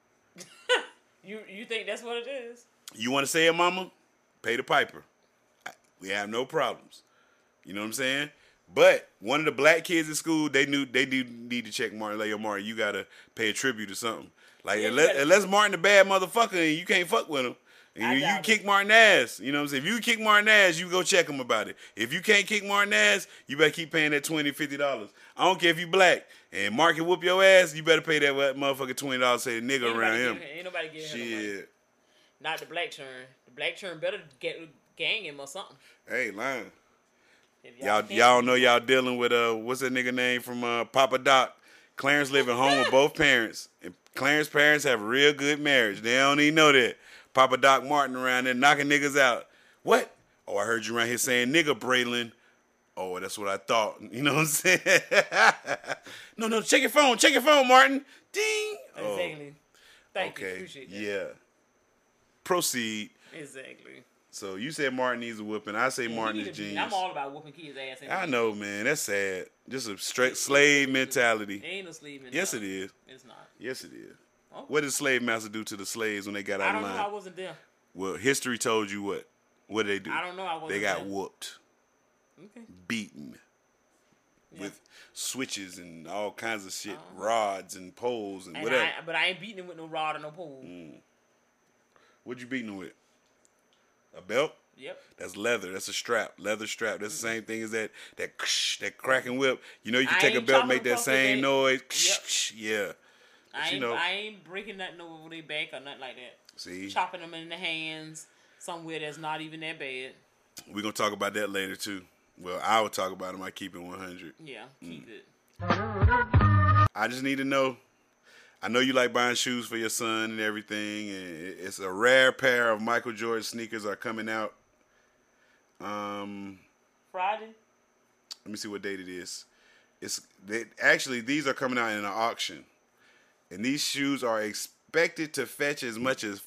You think that's what it is? You want to say it, mama? Pay the piper. We have no problems. You know what I'm saying? But one of the black kids at school, they do need to check Martin. Like, yo, Martin, you got to pay a tribute or something. Like, Yeah, unless Martin the bad motherfucker and you can't fuck with him. And you kick Martin ass. You know what I'm saying? If you kick Martin ass, you go check him about it. If you can't kick Martin ass, you better keep paying that $20, $50. I don't care if you black. And Mark can whoop your ass, you better pay that motherfucker $20 say the nigga around him. Ain't nobody getting him no money. Shit. Not the black turn. The black turn better gang him or something. Hey, lying. If Y'all know y'all dealing with what's that nigga name from Papa Doc? Clarence living home with both parents. And Clarence's parents have a real good marriage. They don't even know that. Papa Doc Martin around there knocking niggas out. What? Oh, I heard you around here saying nigga, Braylon. Oh, that's what I thought. You know what I'm saying? No, check your phone, Martin. Ding. Exactly. Thank you. Okay. Appreciate that. Yeah. Proceed. Exactly. So you said Martin needs a whooping. I say Martin is genius. I'm all about whooping kids' ass. I know, man. That's sad. Just a straight slave mentality. Ain't no slave mentality. Yes, it is. It's not. Yes, it is. Okay. What did slave master do to the slaves when they got out I of don't line? know. I wasn't there. Well, history told you what. What did they do? I don't know. I wasn't They got there. whooped, Okay. beaten Yeah. with switches and all kinds of shit, rods and poles and And whatever. but I ain't beating him with no rod or no pole. What you beating them with? A belt? Yep. That's leather. That's a strap. Leather strap. That's the same thing as that cracking whip. You know, you can I take a ain't belt, chopping make that across the same back. noise. Yeah. But you know, I ain't breaking nothing over their back or nothing like that. see, Chopping them in the hands somewhere that's not even that bad. we're gonna talk about that later too. Well, I will talk about them. I keep it 100. Yeah, keep it. I just need to know. I know you like buying shoes for your son and everything, and it's a rare pair of Michael Jordan sneakers are coming out. Friday? Let me see what date it is. Actually, these are coming out in an auction, and these shoes are expected to fetch as much as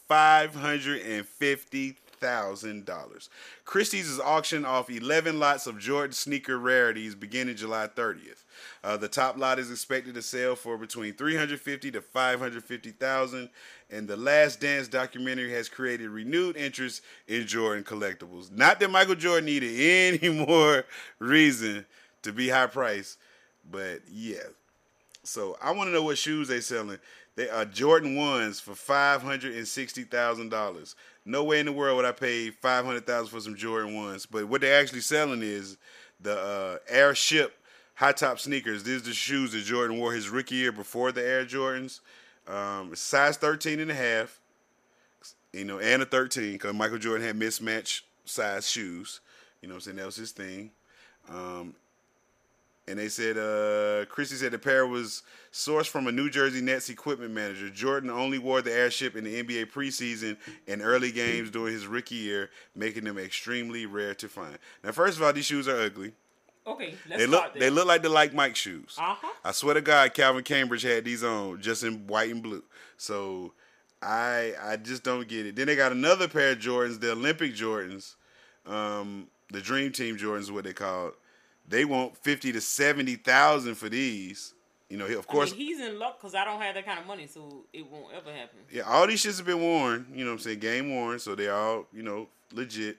$550,000. Christie's is auctioning off 11 lots of Jordan sneaker rarities beginning July 30th. The top lot is expected to sell for between $350,000 to $550,000, and the Last Dance documentary has created renewed interest in Jordan collectibles. Not that Michael Jordan needed any more reason to be high priced, but yeah. So I want to know what shoes they selling. They are Jordan 1s for $560,000. No way in the world would I pay $500,000 for some Jordan 1s. But what they're actually selling is the Airship high top sneakers. These are the shoes that Jordan wore his rookie year before the Air Jordans. Size 13 and a half, and a 13 because Michael Jordan had mismatched size shoes. You know what I'm saying? That was his thing. And they said, Christie said the pair was sourced from a New Jersey Nets equipment manager. Jordan only wore the Airship in the NBA preseason and early games during his rookie year, making them extremely rare to find. Now, first of all, these shoes are ugly. Okay, They look like the Like Mike shoes. Uh-huh. I swear to God, Calvin Cambridge had these on just in white and blue. So I just don't get it. Then they got another pair of Jordans, the Olympic Jordans, the Dream Team Jordans, what they call. They want $50,000 to $70,000 for these. Of course. he's in luck because I don't have that kind of money, so it won't ever happen. Yeah, all these shits have been worn. You know what I'm saying? Game worn, so they all legit.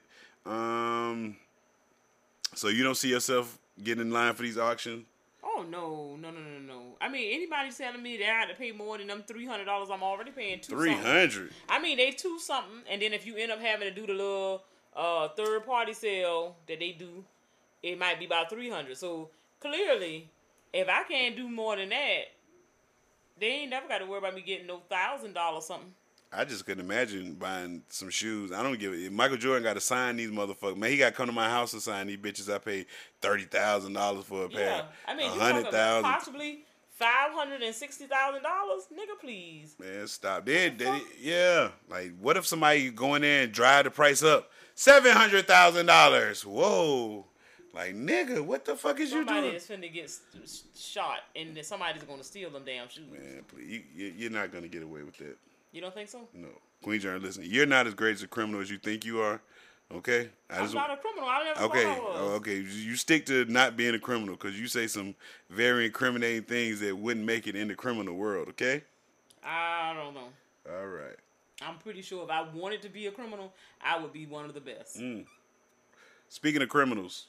So you don't see yourself getting in line for these auctions? Oh no. I mean, anybody telling me they have to pay more than them $300, I'm already paying $300. I mean, they $2 something, and then if you end up having to do the little third party sale that they do, it might be about $300. So clearly, if I can't do more than that, they ain't never got to worry about me getting no $1,000 something. I just couldn't imagine buying some shoes. I don't give it. Michael Jordan got to sign these motherfuckers. Man, he got to come to my house and sign these bitches. I paid $30,000 for a pair. Yeah, I mean, you talking about possibly $560,000, nigga, please. Man, stop. Yeah. Like, what if somebody go in there and drive the price up? $700,000. Whoa. Like, nigga, what the fuck is you doing? Somebody is finna get shot, and then somebody's gonna steal them damn shoes. Man, please, you're not gonna get away with that. You don't think so? No. Queen Germ, listen, you're not as great as a criminal as you think you are. Okay? I'm not a criminal. I never okay. thought I was. Okay. You stick to not being a criminal because you say some very incriminating things that wouldn't make it in the criminal world. Okay? I don't know. All right. I'm pretty sure if I wanted to be a criminal, I would be one of the best. Speaking of criminals,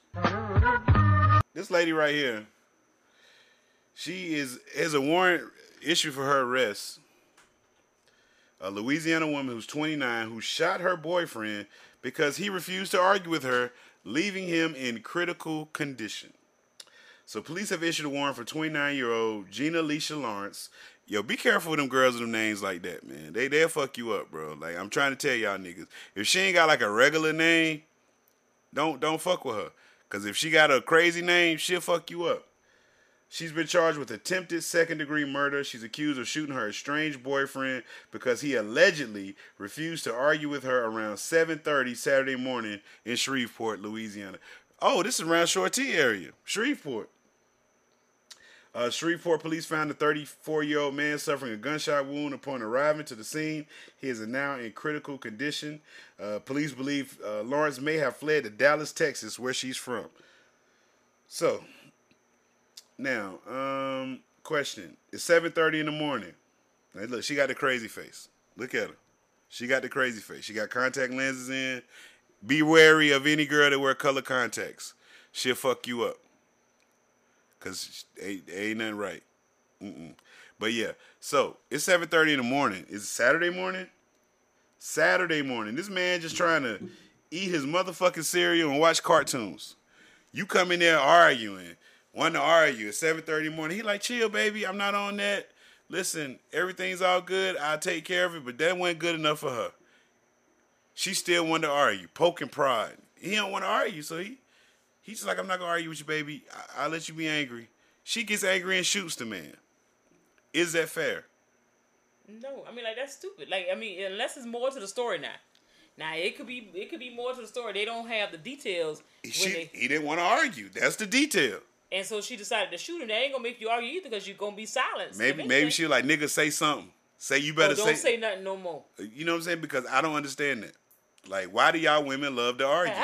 this lady right here, she has a warrant issued for her arrest. A Louisiana woman who's 29 who shot her boyfriend because he refused to argue with her, leaving him in critical condition. So police have issued a warrant for 29-year-old Gina Alicia Lawrence. Yo, be careful with them girls with them names like that, man. They'll fuck you up, bro. Like, I'm trying to tell y'all niggas. If she ain't got like a regular name, don't fuck with her. Because if she got a crazy name, she'll fuck you up. She's been charged with attempted second-degree murder. She's accused of shooting her estranged boyfriend because he allegedly refused to argue with her around 7:30 Saturday morning in Shreveport, Louisiana. Oh, this is around Shorty area, Shreveport. Shreveport police found a 34-year-old man suffering a gunshot wound upon arriving to the scene. He is now in critical condition. Police believe Lawrence may have fled to Dallas, Texas, where she's from. So, now, question. It's 7:30 in the morning. Now, look, she got the crazy face. Look at her. She got the crazy face. She got contact lenses in. Be wary of any girl that wear color contacts. She'll fuck you up. Because ain't nothing right. But yeah, so it's 7:30 in the morning. Is it Saturday morning? Saturday morning. This man just trying to eat his motherfucking cereal and watch cartoons. You come in there arguing, wanting to argue at 7:30 in the morning. He like, chill, baby. I'm not on that. Listen, everything's all good. I'll take care of it. But that wasn't good enough for her. She still wanted to argue, poking pride. He don't want to argue, so he's just like, I'm not going to argue with you, baby. I'll let you be angry. She gets angry and shoots the man. Is that fair? No, I mean, like, that's stupid. Like, I mean, unless it's more to the story now. Now, it could be more to the story. They don't have the details. He didn't want to argue. That's the detail. And so she decided to shoot him. That ain't going to make you argue either because you're going to be silenced. Maybe she like, nigga, say something. Say you better don't say nothing no more. You know what I'm saying? Because I don't understand that. Like, why do y'all women love to argue?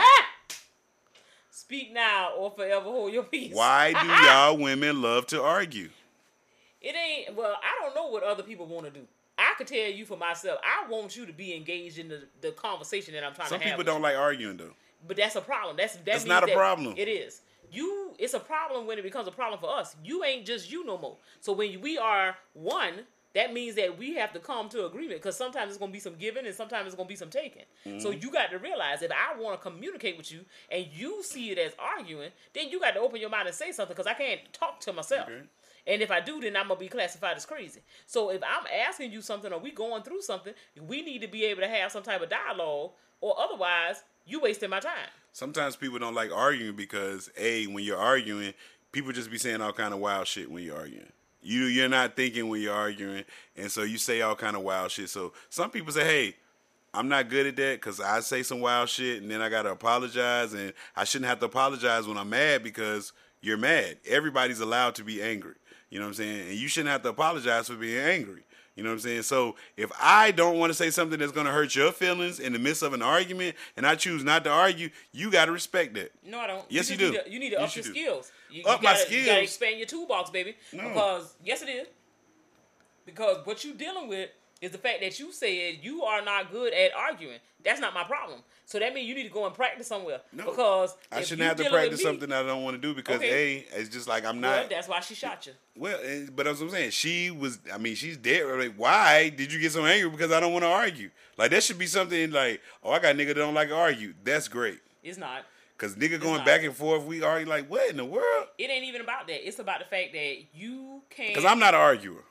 Speak now or forever hold your peace. Why do y'all women love to argue? It ain't, well, I don't know what other people want to do. I could tell you for myself, I want you to be engaged in the conversation that I'm trying to have. Some people don't like arguing, though. But that's a problem. That's not a problem. It is. It's a problem when it becomes a problem for us. You ain't just you no more. So when we are one, that means that we have to come to agreement because sometimes it's going to be some giving and sometimes it's going to be some taking. Mm-hmm. So you got to realize if I want to communicate with you and you see it as arguing, then you got to open your mind and say something because I can't talk to myself. Okay. And if I do, then I'm going to be classified as crazy. So if I'm asking you something or we going through something, we need to be able to have some type of dialogue or otherwise you wasting my time. Sometimes people don't like arguing because, when you're arguing, people just be saying all kind of wild shit when you're arguing. You're not thinking when you're arguing, and so you say all kind of wild shit. So some people say, hey, I'm not good at that because I say some wild shit, and then I got to apologize, and I shouldn't have to apologize when I'm mad because you're mad. Everybody's allowed to be angry. You know what I'm saying? And you shouldn't have to apologize for being angry. You know what I'm saying? So if I don't want to say something that's going to hurt your feelings in the midst of an argument and I choose not to argue, you got to respect that. No, I don't. Yes, you do. You need to up your skills. My skills. You got to expand your toolbox, baby. No. Because, yes, it is. Because what you're dealing with is the fact that you said you are not good at arguing. That's not my problem. So that means you need to go and practice somewhere. No. Because I shouldn't have to practice something I don't want to do because, it's just like I'm not. Well, that's why she shot you. Well, but that's what I'm saying. She's dead. Like, why did you get so angry? Because I don't want to argue. Like, that should be something like, I got a nigga that don't like to argue. That's great. It's not. Because nigga going back and forth, we argue like, what in the world? It ain't even about that. It's about the fact that you can't. Because I'm not an arguer.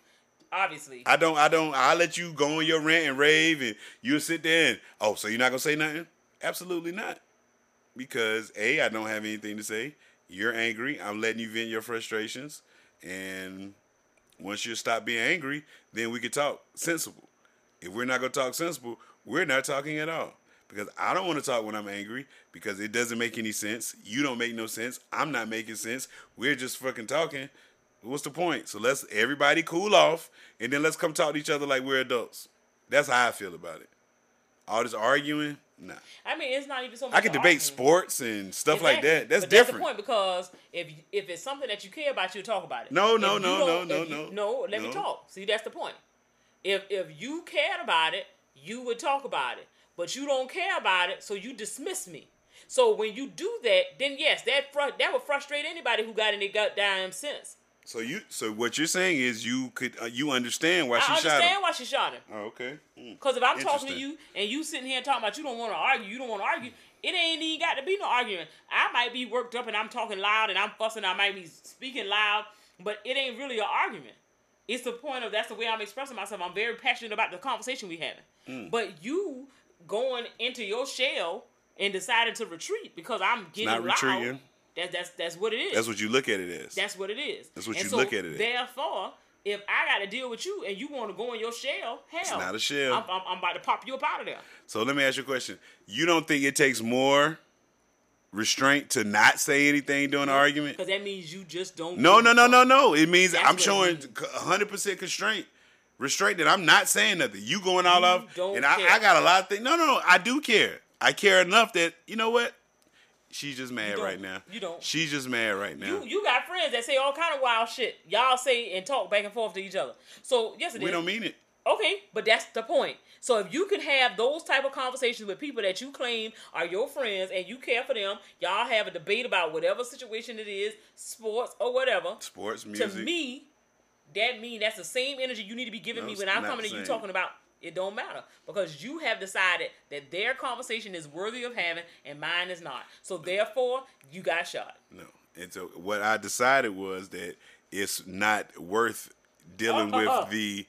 Obviously. I'll let you go on your rant and rave, and you'll sit there and, so you're not going to say nothing? Absolutely not. Because, A, I don't have anything to say. You're angry. I'm letting you vent your frustrations. And once you stop being angry, then we can talk sensible. If we're not going to talk sensible, we're not talking at all. Because I don't want to talk when I'm angry because it doesn't make any sense. You don't make no sense. I'm not making sense. We're just fucking talking. What's the point? So let's everybody cool off, and then let's come talk to each other like we're adults. That's how I feel about it. All this arguing, nah. I mean, it's not even so much. I can debate arguing. Sports and stuff like that. That's but different. That's the point, because if it's something that you care about, you'll talk about it. No. Let me talk. See, that's the point. If you cared about it, you would talk about it. But you don't care about it, so you dismiss me. So when you do that, then yes, that would frustrate anybody who got any goddamn sense. So what you're saying is you understand why she shot him. I understand why she shot him. Oh, okay. Because if I'm talking to you and you sitting here talking about you don't want to argue, it ain't even got to be no argument. I might be worked up and I'm talking loud and I'm fussing. I might be speaking loud, but it ain't really an argument. It's the point of that's the way I'm expressing myself. I'm very passionate about the conversation we having. But you going into your shell and deciding to retreat because I'm getting not loud. Retreating. That's what it is. That's what you look at it as. That's what it is. That's what you look at it as. Therefore, if I got to deal with you and you want to go in your shell, hell, it's not a shell. I'm about to pop you up out of there. So let me ask you a question. You don't think it takes more restraint to not say anything during an argument? Because that means you just don't. No. It means I'm showing 100% constraint. Restraint that I'm not saying nothing. You going all off, and I got a lot of things. No, I do care. I care enough that, you know what? She's just mad right now. You don't. She's just mad right now. You got friends that say all kind of wild shit. Y'all say and talk back and forth to each other. So, yes, it is. We don't mean it. Okay, but that's the point. So if you can have those type of conversations with people that you claim are your friends and you care for them, y'all have a debate about whatever situation it is, sports or whatever. Sports, music. To me, that means that's the same energy you need to be giving me when I'm coming to you talking about it don't matter. Because you have decided that their conversation is worthy of having and mine is not. So therefore, you got shot. No. And so what I decided was that it's not worth dealing with the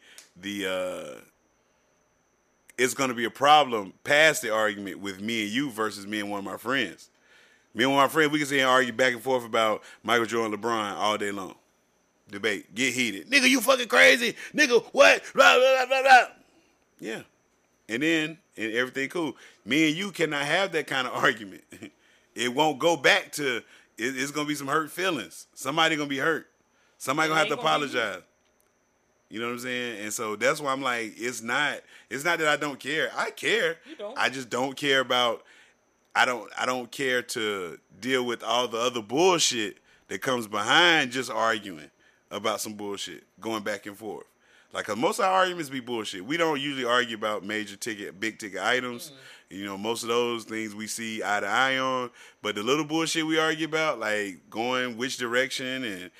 it's going to be a problem past the argument with me and you versus me and one of my friends. Me and one of my friends, we can sit here and argue back and forth about Michael Jordan, LeBron all day long. Debate, get heated. Nigga, you fucking crazy. Nigga, what? Blah, blah, blah, blah. Yeah. And then, and everything cool. Me and you cannot have that kind of argument. It won't go back to, it's going to be some hurt feelings. Somebody going to be hurt. Somebody going to have to apologize. You know what I'm saying? And so that's why I'm like, it's not that I don't care. I care. You don't. I just don't care about, I don't care to deal with all the other bullshit that comes behind just arguing about some bullshit, going back and forth. Like, cause most of our arguments be bullshit. We don't usually argue about big ticket items. You know, most of those things we see eye to eye on. But the little bullshit we argue about, like going which direction and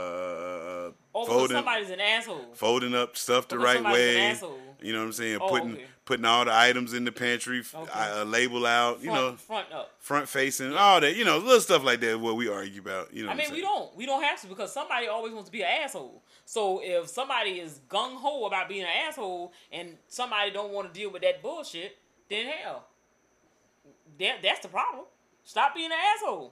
somebody's an asshole. Folding up stuff the right way. You know what I'm saying? Putting all the items in the pantry, label out. Front facing, all that. You know, little stuff like that. What we argue about. You know. We don't have to, because somebody always wants to be an asshole. So if somebody is gung ho about being an asshole and somebody don't want to deal with that bullshit, then hell, that's the problem. Stop being an asshole.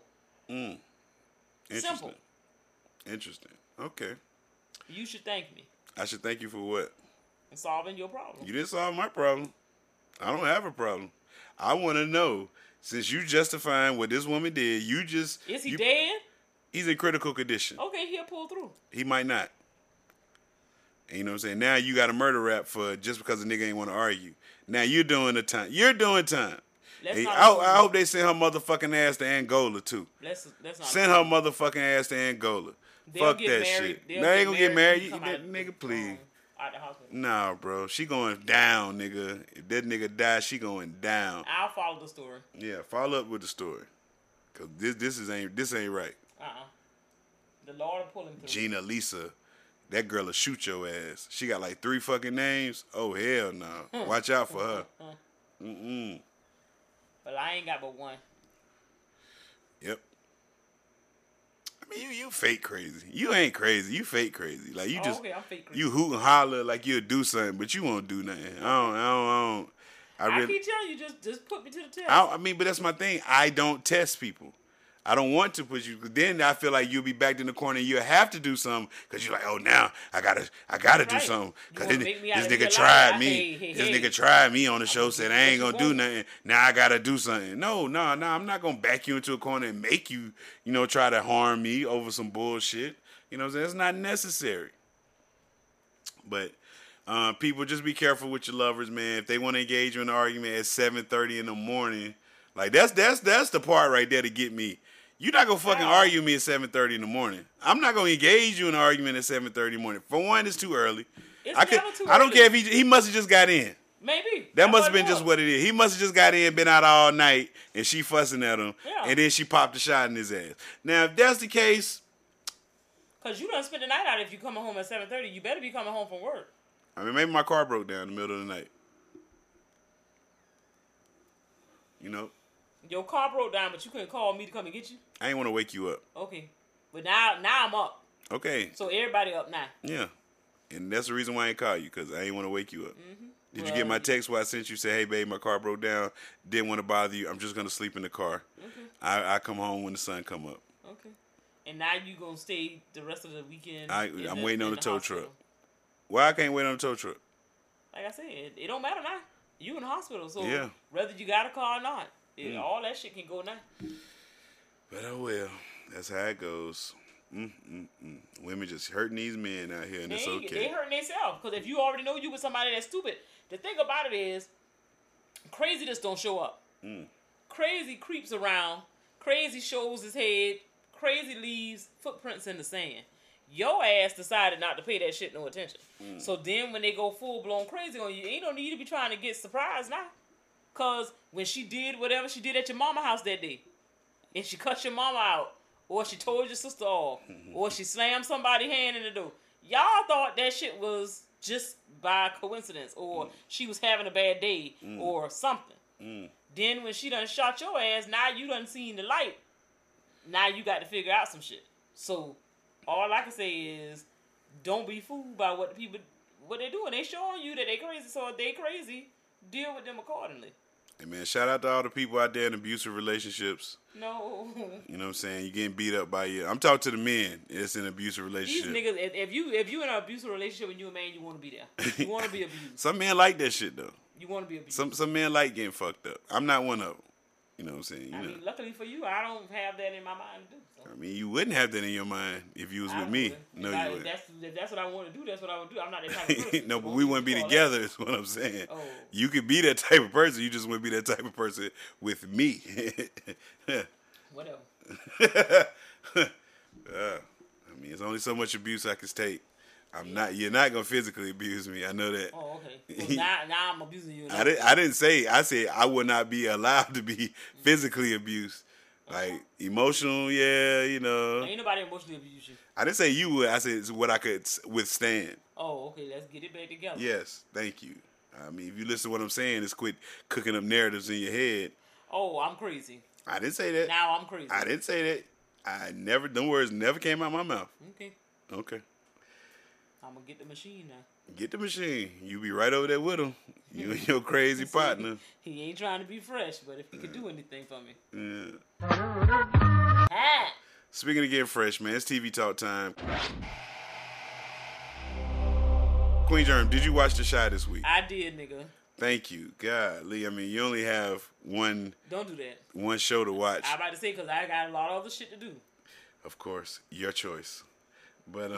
Simple. Interesting. Okay. You should thank me. I should thank you for what? In solving your problem. You didn't solve my problem. I don't have a problem. I want to know, since you justifying what this woman did, is he dead? He's in critical condition. Okay, he'll pull through. He might not. And you know what I'm saying? Now you got a murder rap for just because the nigga ain't want to argue. Now you're doing the time. You're doing time. I hope they send her motherfucking ass to Angola too. Send her motherfucking ass to Angola. Fuck that shit. They ain't gonna get married. Nigga, please. Nah, bro. She going down, nigga. If that nigga die, she going down. I'll follow the story. Yeah, follow up with the story. Cause this ain't right. The Lord will pull him through. Gina Lisa. That girl will shoot your ass. She got like 3 fucking names. Oh, hell no. Watch out for her. But I ain't got but one. Yep. I mean, you fake crazy. You ain't crazy. You fake crazy. Like you just okay, I'm fake crazy. you hoot and holler like you'll do something, but you won't do nothing. I don't. I keep telling you, just put me to the test. I mean, but that's my thing. I don't test people. I don't want to put you. Then I feel like you'll be backed in the corner and you'll have to do something because you're like, oh, now I gotta do something because this nigga tried me. This nigga tried me on the show, said I ain't gonna do nothing. Now I gotta do something. No, I'm not gonna back you into a corner and make you, try to harm me over some bullshit. You know what I'm saying? It's not necessary. But people, just be careful with your lovers, man. If they want to engage you in an argument at 7:30 in the morning, like that's the part right there to get me. You're not gonna fucking argue with me at 7:30 in the morning. I'm not gonna engage you in an argument at 7:30 in the morning. For one, it's too early. I don't care if he must have just got in. Maybe. That must have been just what it is. He must have just got in, been out all night, and she fussing at him, and then she popped a shot in his ass. Now, if that's the case, because you done spend the night out. If you coming home at 7:30, you better be coming home from work. I mean, maybe my car broke down in the middle of the night. Your car broke down, but you couldn't call me to come and get you? I ain't want to wake you up. Okay. But now I'm up. Okay. So everybody up now. Yeah. And that's the reason why I ain't call you, because I ain't want to wake you up. Mm-hmm. Did you get my text where I sent you, say, hey, babe, my car broke down. Didn't want to bother you. I'm just going to sleep in the car. Okay. I come home when the sun come up. Okay. And now you going to stay the rest of the weekend? I'm waiting on the tow truck. Why I can't wait on the tow truck? Like I said, it don't matter now. You in the hospital, so yeah. Whether you got a car or not, all that shit can go now. But oh well, that's how it goes. Women just hurting these men out here, and it's okay. They hurting themselves, because if you already know you with somebody that's stupid, the thing about it is, crazy just don't show up. Crazy creeps around. Crazy shows his head. Crazy leaves footprints in the sand. Your ass decided not to pay that shit no attention. So then when they go full-blown crazy on you, ain't no need to be trying to get surprised now. Because when she did whatever she did at your mama house that day, and she cut your mama out, or she told your sister off, or she slammed somebody's hand in the door, y'all thought that shit was just by coincidence, or she was having a bad day, or something. Then when she done shot your ass, now you done seen the light. Now you got to figure out some shit. So all I can say is, don't be fooled by what they doing. They showing you that they crazy, so if they crazy, deal with them accordingly. Hey man, shout out to all the people out there in abusive relationships. No. You know what I'm saying? You getting beat up by you. I'm talking to the men. It's an abusive relationship. These niggas, if you in an abusive relationship and you a man, you want to be there. You want to be abused. Some men like that shit though. You want to be abused. Some men like getting fucked up. I'm not one of them. You know what I'm saying? I mean, luckily for you, I don't have that in my mind to do. So. I mean, you wouldn't have that in your mind if you was with me. No, you wouldn't. If that's what I want to do, that's what I would do. I'm not that type of person. No, but we wouldn't be together is what I'm saying. Oh. You could be that type of person. You just wouldn't be that type of person with me. Whatever. I mean, it's only so much abuse I can take. You're not gonna physically abuse me. I know that. Oh, okay. So now I'm abusing you. I didn't say. I said I would not be allowed to be physically abused. Like emotional, yeah, you know. Ain't nobody emotionally abuse you. I didn't say you would. I said it's what I could withstand. Oh, okay. Let's get it back together. Yes, thank you. I mean, if you listen to what I'm saying, it's quit cooking up narratives in your head. Oh, I'm crazy. I didn't say that. Now I'm crazy. I didn't say that. Them words never came out my mouth. Okay. I'm gonna get the machine now. Get the machine. You be right over there with him. You and your crazy partner. He ain't trying to be fresh, but if he could do anything for me. Yeah. Speaking of getting fresh, man, it's TV talk time. Queen Germ, did you watch The Chi this week? I did, nigga. Thank you. Golly, I mean, you only have one. Don't do that. One show to watch. I'm about to say, because I got a lot of other shit to do. Of course, your choice. But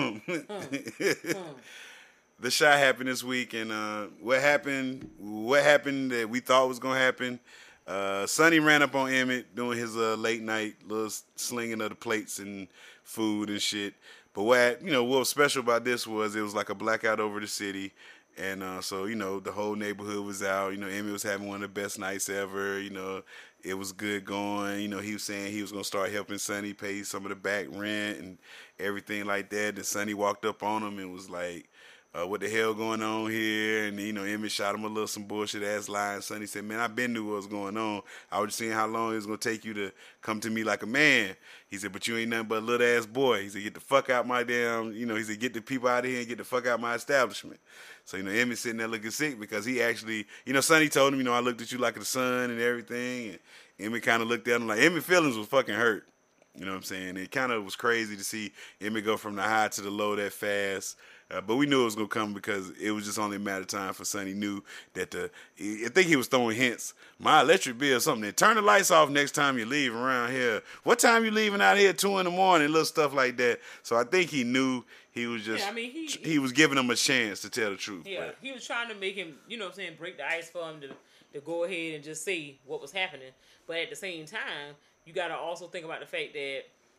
The Chi happened this week, and what happened that we thought was gonna happen. Sonny ran up on Emmett doing his late night little slinging of the plates and food and shit. But what was special about this was it was like a blackout over the city, and so the whole neighborhood was out. Emmett was having one of the best nights ever. It was good going. He was saying he was gonna start helping Sonny pay some of the back rent and everything like that. And Sonny walked up on him and was like, what the hell going on here? And, Emmett shot him a little some bullshit-ass lie. And Sonny said, man, I been knew what was going on. I was just seeing how long it was going to take you to come to me like a man. He said, but you ain't nothing but a little-ass boy. He said, get the fuck out my damn, he said, get the people out of here and get the fuck out my establishment. So, Emmett sitting there looking sick because he actually, Sonny told him, I looked at you like the son and everything. And Emmett kind of looked at him like, Emmett's feelings was fucking hurt. You know what I'm saying? It kind of was crazy to see Emmett go from the high to the low that fast. But we knew it was going to come because it was just only a matter of time for Sonny knew that I think he was throwing hints. My electric bill or something. Turn the lights off next time you leave around here. What time you leaving out here? 2 a.m, little stuff like that. So I think he knew he was just, he was giving him a chance to tell the truth. Yeah, he was trying to make him, break the ice for him to go ahead and just say what was happening. But at the same time, you got to also think about the fact that,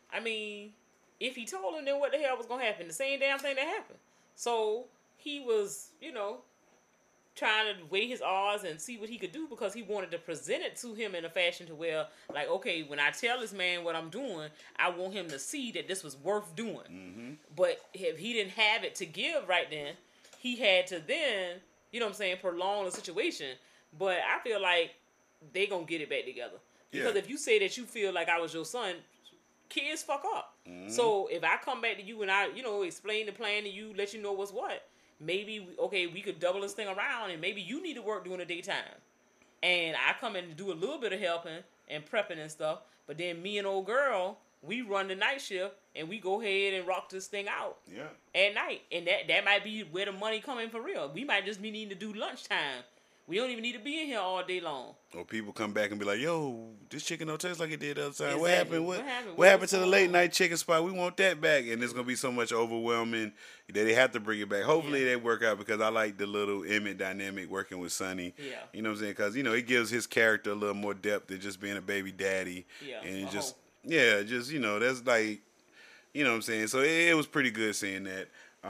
if he told him, then what the hell was going to happen? The same damn thing that happened. So he was, trying to weigh his odds and see what he could do because he wanted to present it to him in a fashion to where, like, okay, when I tell this man what I'm doing, I want him to see that this was worth doing. Mm-hmm. But if he didn't have it to give right then, he had to then, prolong the situation. But I feel like they going to get it back together. Because if you say that you feel like I was your son, kids fuck up. Mm-hmm. So if I come back to you and I, explain the plan to you, let you know what's what, maybe, we could double this thing around and maybe you need to work during the daytime. And I come in and do a little bit of helping and prepping and stuff. But then me and old girl, we run the night shift and we go ahead and rock this thing out at night. And that might be where the money coming for real. We might just be needing to do lunchtime. We don't even need to be in here all day long. Or people come back and be like, yo, this chicken don't taste like it did the other time. Exactly. What happened? What happened to the late night chicken spot? We want that back. And there's going to be so much overwhelming that they have to bring it back. Hopefully they work out because I like the little Emmett dynamic working with Sonny. Yeah. You know what I'm saying? Because, it gives his character a little more depth than just being a baby daddy. Yeah. And that's like, you know what I'm saying? So it was pretty good seeing that.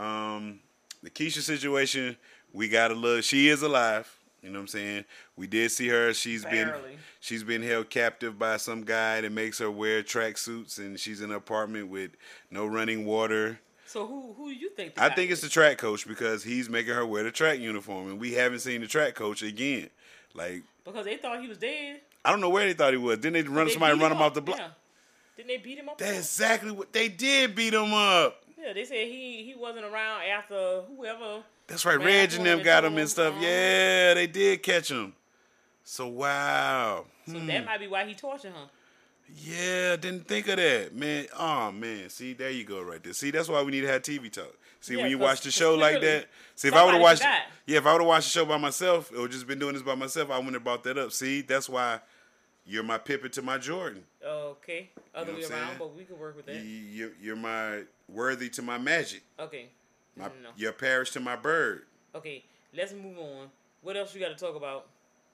The Keisha situation, we got a little, she is alive. You know what I'm saying? We did see her. She's been held captive by some guy that makes her wear tracksuits, and she's in an apartment with no running water. So who do you think? I think it's the track coach because he's making her wear the track uniform, and we haven't seen the track coach again. Like because they thought he was dead. I don't know where they thought he was. Didn't they run him off the block? Yeah. Didn't they beat him up? That's exactly what they did. Beat him up. Yeah, they said he wasn't around after whoever. That's right. Reg and them got him and stuff. Yeah, they did catch him. So, wow. So that might be why he tortured her. Yeah, didn't think of that. Man, oh, man. See, there you go right there. See, that's why we need to have TV talk. See, when you watch the show like that. See, if I would have watched if I would have watched the show by myself or just been doing this by myself, I wouldn't have brought that up. See, that's why you're my Pippen to my Jordan. Okay. Other way around, but we could work with that. You're my Worthy to my Magic. Okay. Your Parrish to my Bird. Okay, let's move on. What else you got to talk about?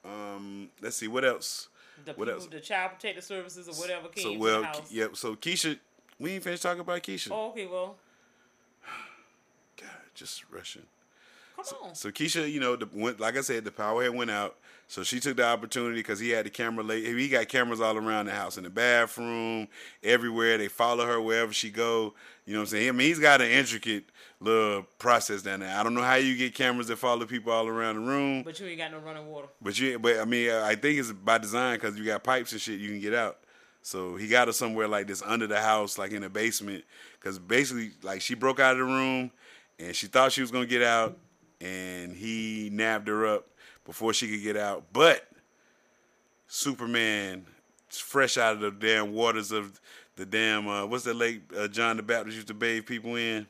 Let's see. What else? The Child Protective Services or whatever came to the house. So Keisha, we ain't finished talking about Keisha. Oh, okay, well. God, just rushing. Come on. So Keisha, like I said, the power had went out. So she took the opportunity because he had the camera he got cameras all around the house, in the bathroom, everywhere. They follow her wherever she go. You know what I'm saying? I mean, he's got an intricate little process down there. I don't know how you get cameras that follow people all around the room. But you ain't got no running water. But I mean, I think it's by design because you got pipes and shit you can get out. So he got her somewhere like this under the house, like in a basement. Because basically, like, she broke out of the room and she thought she was going to get out, and he nabbed her up before she could get out. But Superman, fresh out of the damn waters of the damn, what's that lake John the Baptist used to bathe people in?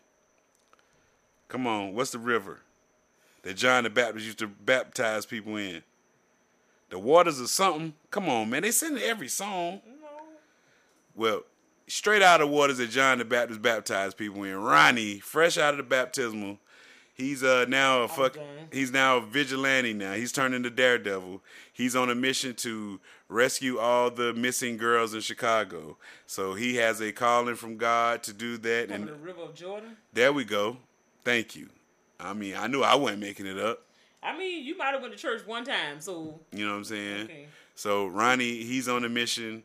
Come on, what's the river that John the Baptist used to baptize people in? The waters of something. Come on, man. They sing every song. No. Well, straight out of the waters that John the Baptist baptized people in. Ronnie, fresh out of the baptismal. He's now he's now a vigilante now. He's turned into Daredevil. He's on a mission to rescue all the missing girls in Chicago. So he has a calling from God to do that. And the River of Jordan? There we go. Thank you. I mean, I knew I wasn't making it up. I mean, you might have went to church one time, so. You know what I'm saying? Okay. So Ronnie, he's on a mission.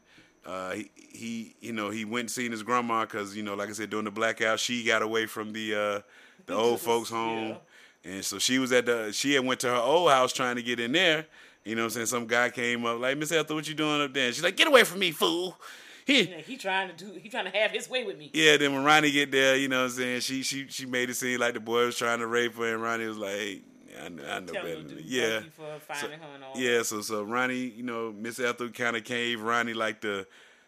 He went and seen his grandma because, like I said, during the blackout, she got away from the old folks home. And so she had went to her old house trying to get in there. You know what I'm saying? Some guy came up like, Miss Ethel, what you doing up there? And she's like, get away from me, fool. He trying to have his way with me. Yeah, then when Ronnie get there, you know what I'm saying, she made it seem like the boy was trying to rape her, and Ronnie was like, hey, I know better than that. Yeah. For finding her and all yeah, so Ronnie, you know, Miss Ethel kind of gave Ronnie like the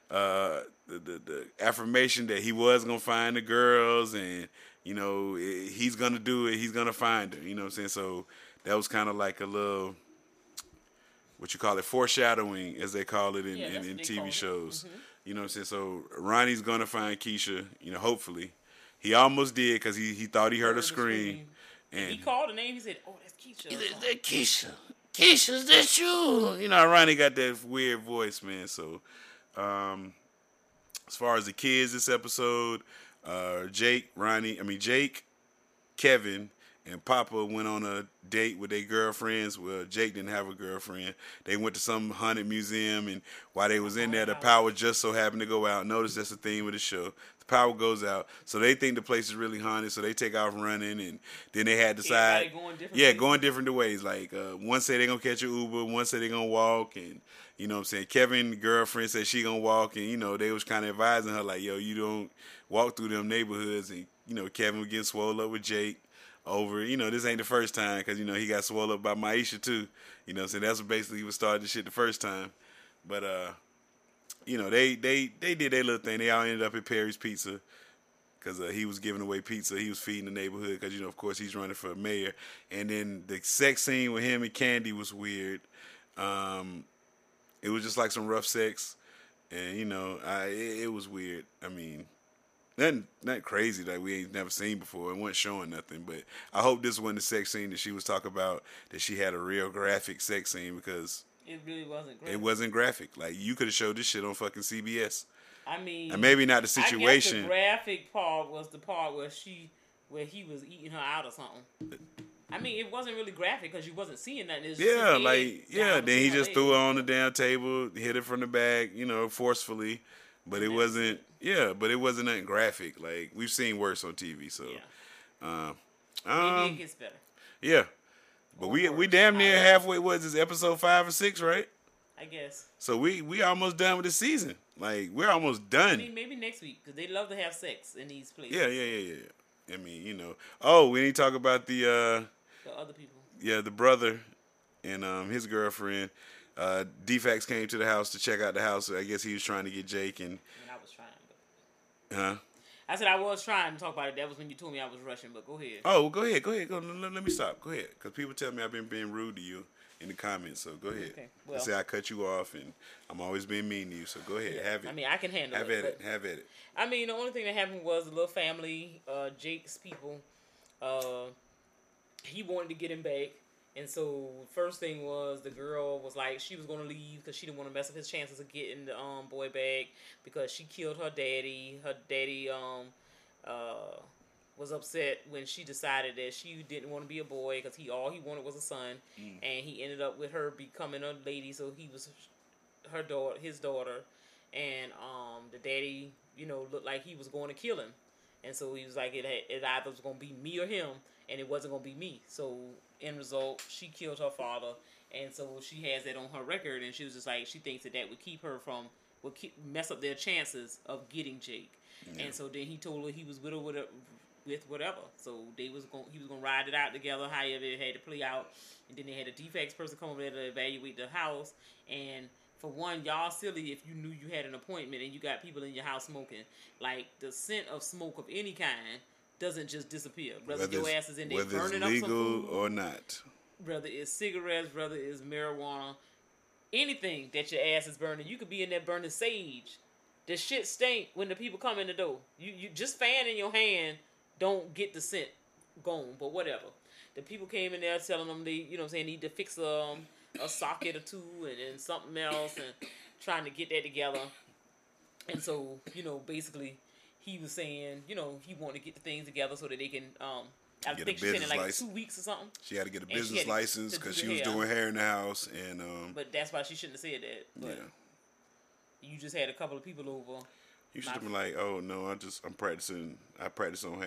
affirmation that he was gonna find the girls, and you know he's gonna do it. He's gonna find her. You know what I'm saying? So that was kind of like a little, what you call it, foreshadowing, as they call it in TV shows. Mm-hmm. You know what I'm saying? So Ronnie's gonna find Keisha. You know, hopefully, he almost did because he thought he heard a scream. And he called the name. He said, "Oh, that's Keisha." Is that Keisha? Keisha, is that you? You know, Ronnie got that weird voice, man. So, as far as the kids this episode, Jake, Kevin, and Papa went on a date with their girlfriends. Well, Jake didn't have a girlfriend. They went to some haunted museum, and while they was in there, the power just so happened to go out. Notice that's the theme of the show. The power goes out, so they think the place is really haunted, so they take off running, and then they had to decide. Going different ways. Like, one say they're going to catch an Uber, one say they're going to walk, and, you know what I'm saying, Kevin's girlfriend said she going to walk, and, you know, they was kind of advising her, like, yo, you don't walk through them neighborhoods, and, you know, Kevin was getting swole up with Jake. Over, you know, this ain't the first time because, you know, he got swallowed up by Maisha too. You know, so that's what basically he was starting the shit the first time. But, you know, they did their little thing. They all ended up at Perry's Pizza because he was giving away pizza. He was feeding the neighborhood because, you know, of course, he's running for mayor. And then the sex scene with him and Candy was weird. It was just like some rough sex. And, you know, it was weird. I mean, Nothing crazy that we ain't never seen before. It wasn't showing nothing, but I hope this wasn't the sex scene that she was talking about, that she had a real graphic sex scene, because it really wasn't graphic. It wasn't graphic. Like, you could have showed this shit on fucking CBS. I mean, and maybe not the situation. I guess the graphic part was the part where he was eating her out or something. I mean, it wasn't really graphic because you wasn't seeing nothing. It was then he just threw her on the damn table, hit her from the back, you know, forcefully. But it wasn't, but it wasn't nothing graphic. Like, we've seen worse on TV, so. Maybe it gets better. Yeah. But we damn near halfway, what is this, episode 5 or 6, right? I guess. So we almost done with the season. Like, we're almost done. I mean, maybe next week, because they love to have sex in these places. Yeah. I mean, you know. Oh, we need to talk about the other people. Yeah, the brother and his girlfriend. D-Fax came to the house to check out the house. I guess he was trying to get Jake and. I was trying. I said I was trying to talk about it. That was when you told me I was rushing. But go ahead. Oh, well, go ahead. Go. Let me stop. Go ahead, because people tell me I've been being rude to you in the comments. So go ahead. Okay. Well, they say I cut you off, and I'm always being mean to you. So go ahead. Have it. I mean, I can handle it. Have at it. I mean, the only thing that happened was the little family, Jake's people. He wanted to get him back. And so, first thing was, the girl was like, she was going to leave because she didn't want to mess up his chances of getting the boy back because she killed her daddy. Her daddy was upset when she decided that she didn't want to be a boy because all he wanted was a son. And he ended up with her becoming a lady, so he was his daughter. And the daddy, you know, looked like he was going to kill him. And so he was like, it either was going to be me or him, and it wasn't going to be me. So, end result, she killed her father, and so she has that on her record, and she was just like, she thinks that would keep her from, mess up their chances of getting Jake. Yeah. And so then he told her he was with whatever. So he was going to ride it out together, however it had to play out. And then they had a defects person come over there to evaluate the house, and for one, y'all silly if you knew you had an appointment and you got people in your house smoking. Like, the scent of smoke of any kind doesn't just disappear. Whether your ass is in there burning up some food. Whether it's legal or not. Whether it's cigarettes, whether it's marijuana. Anything that your ass is burning. You could be in there burning sage. The shit stink when the people come in the door. You just fan in your hand, don't get the scent gone, but whatever. The people came in there telling them they, you know what I'm saying, need to fix a socket or two and something else and trying to get that together. And so, you know, basically he was saying, you know, he wanted to get the things together so that they can, I think she said in like 2 weeks or something. She had to get a business license because she was doing hair in the house. And but that's why she shouldn't have said that. But you just had a couple of people over. You should have been like, oh no, I'm practicing. I practice on hair.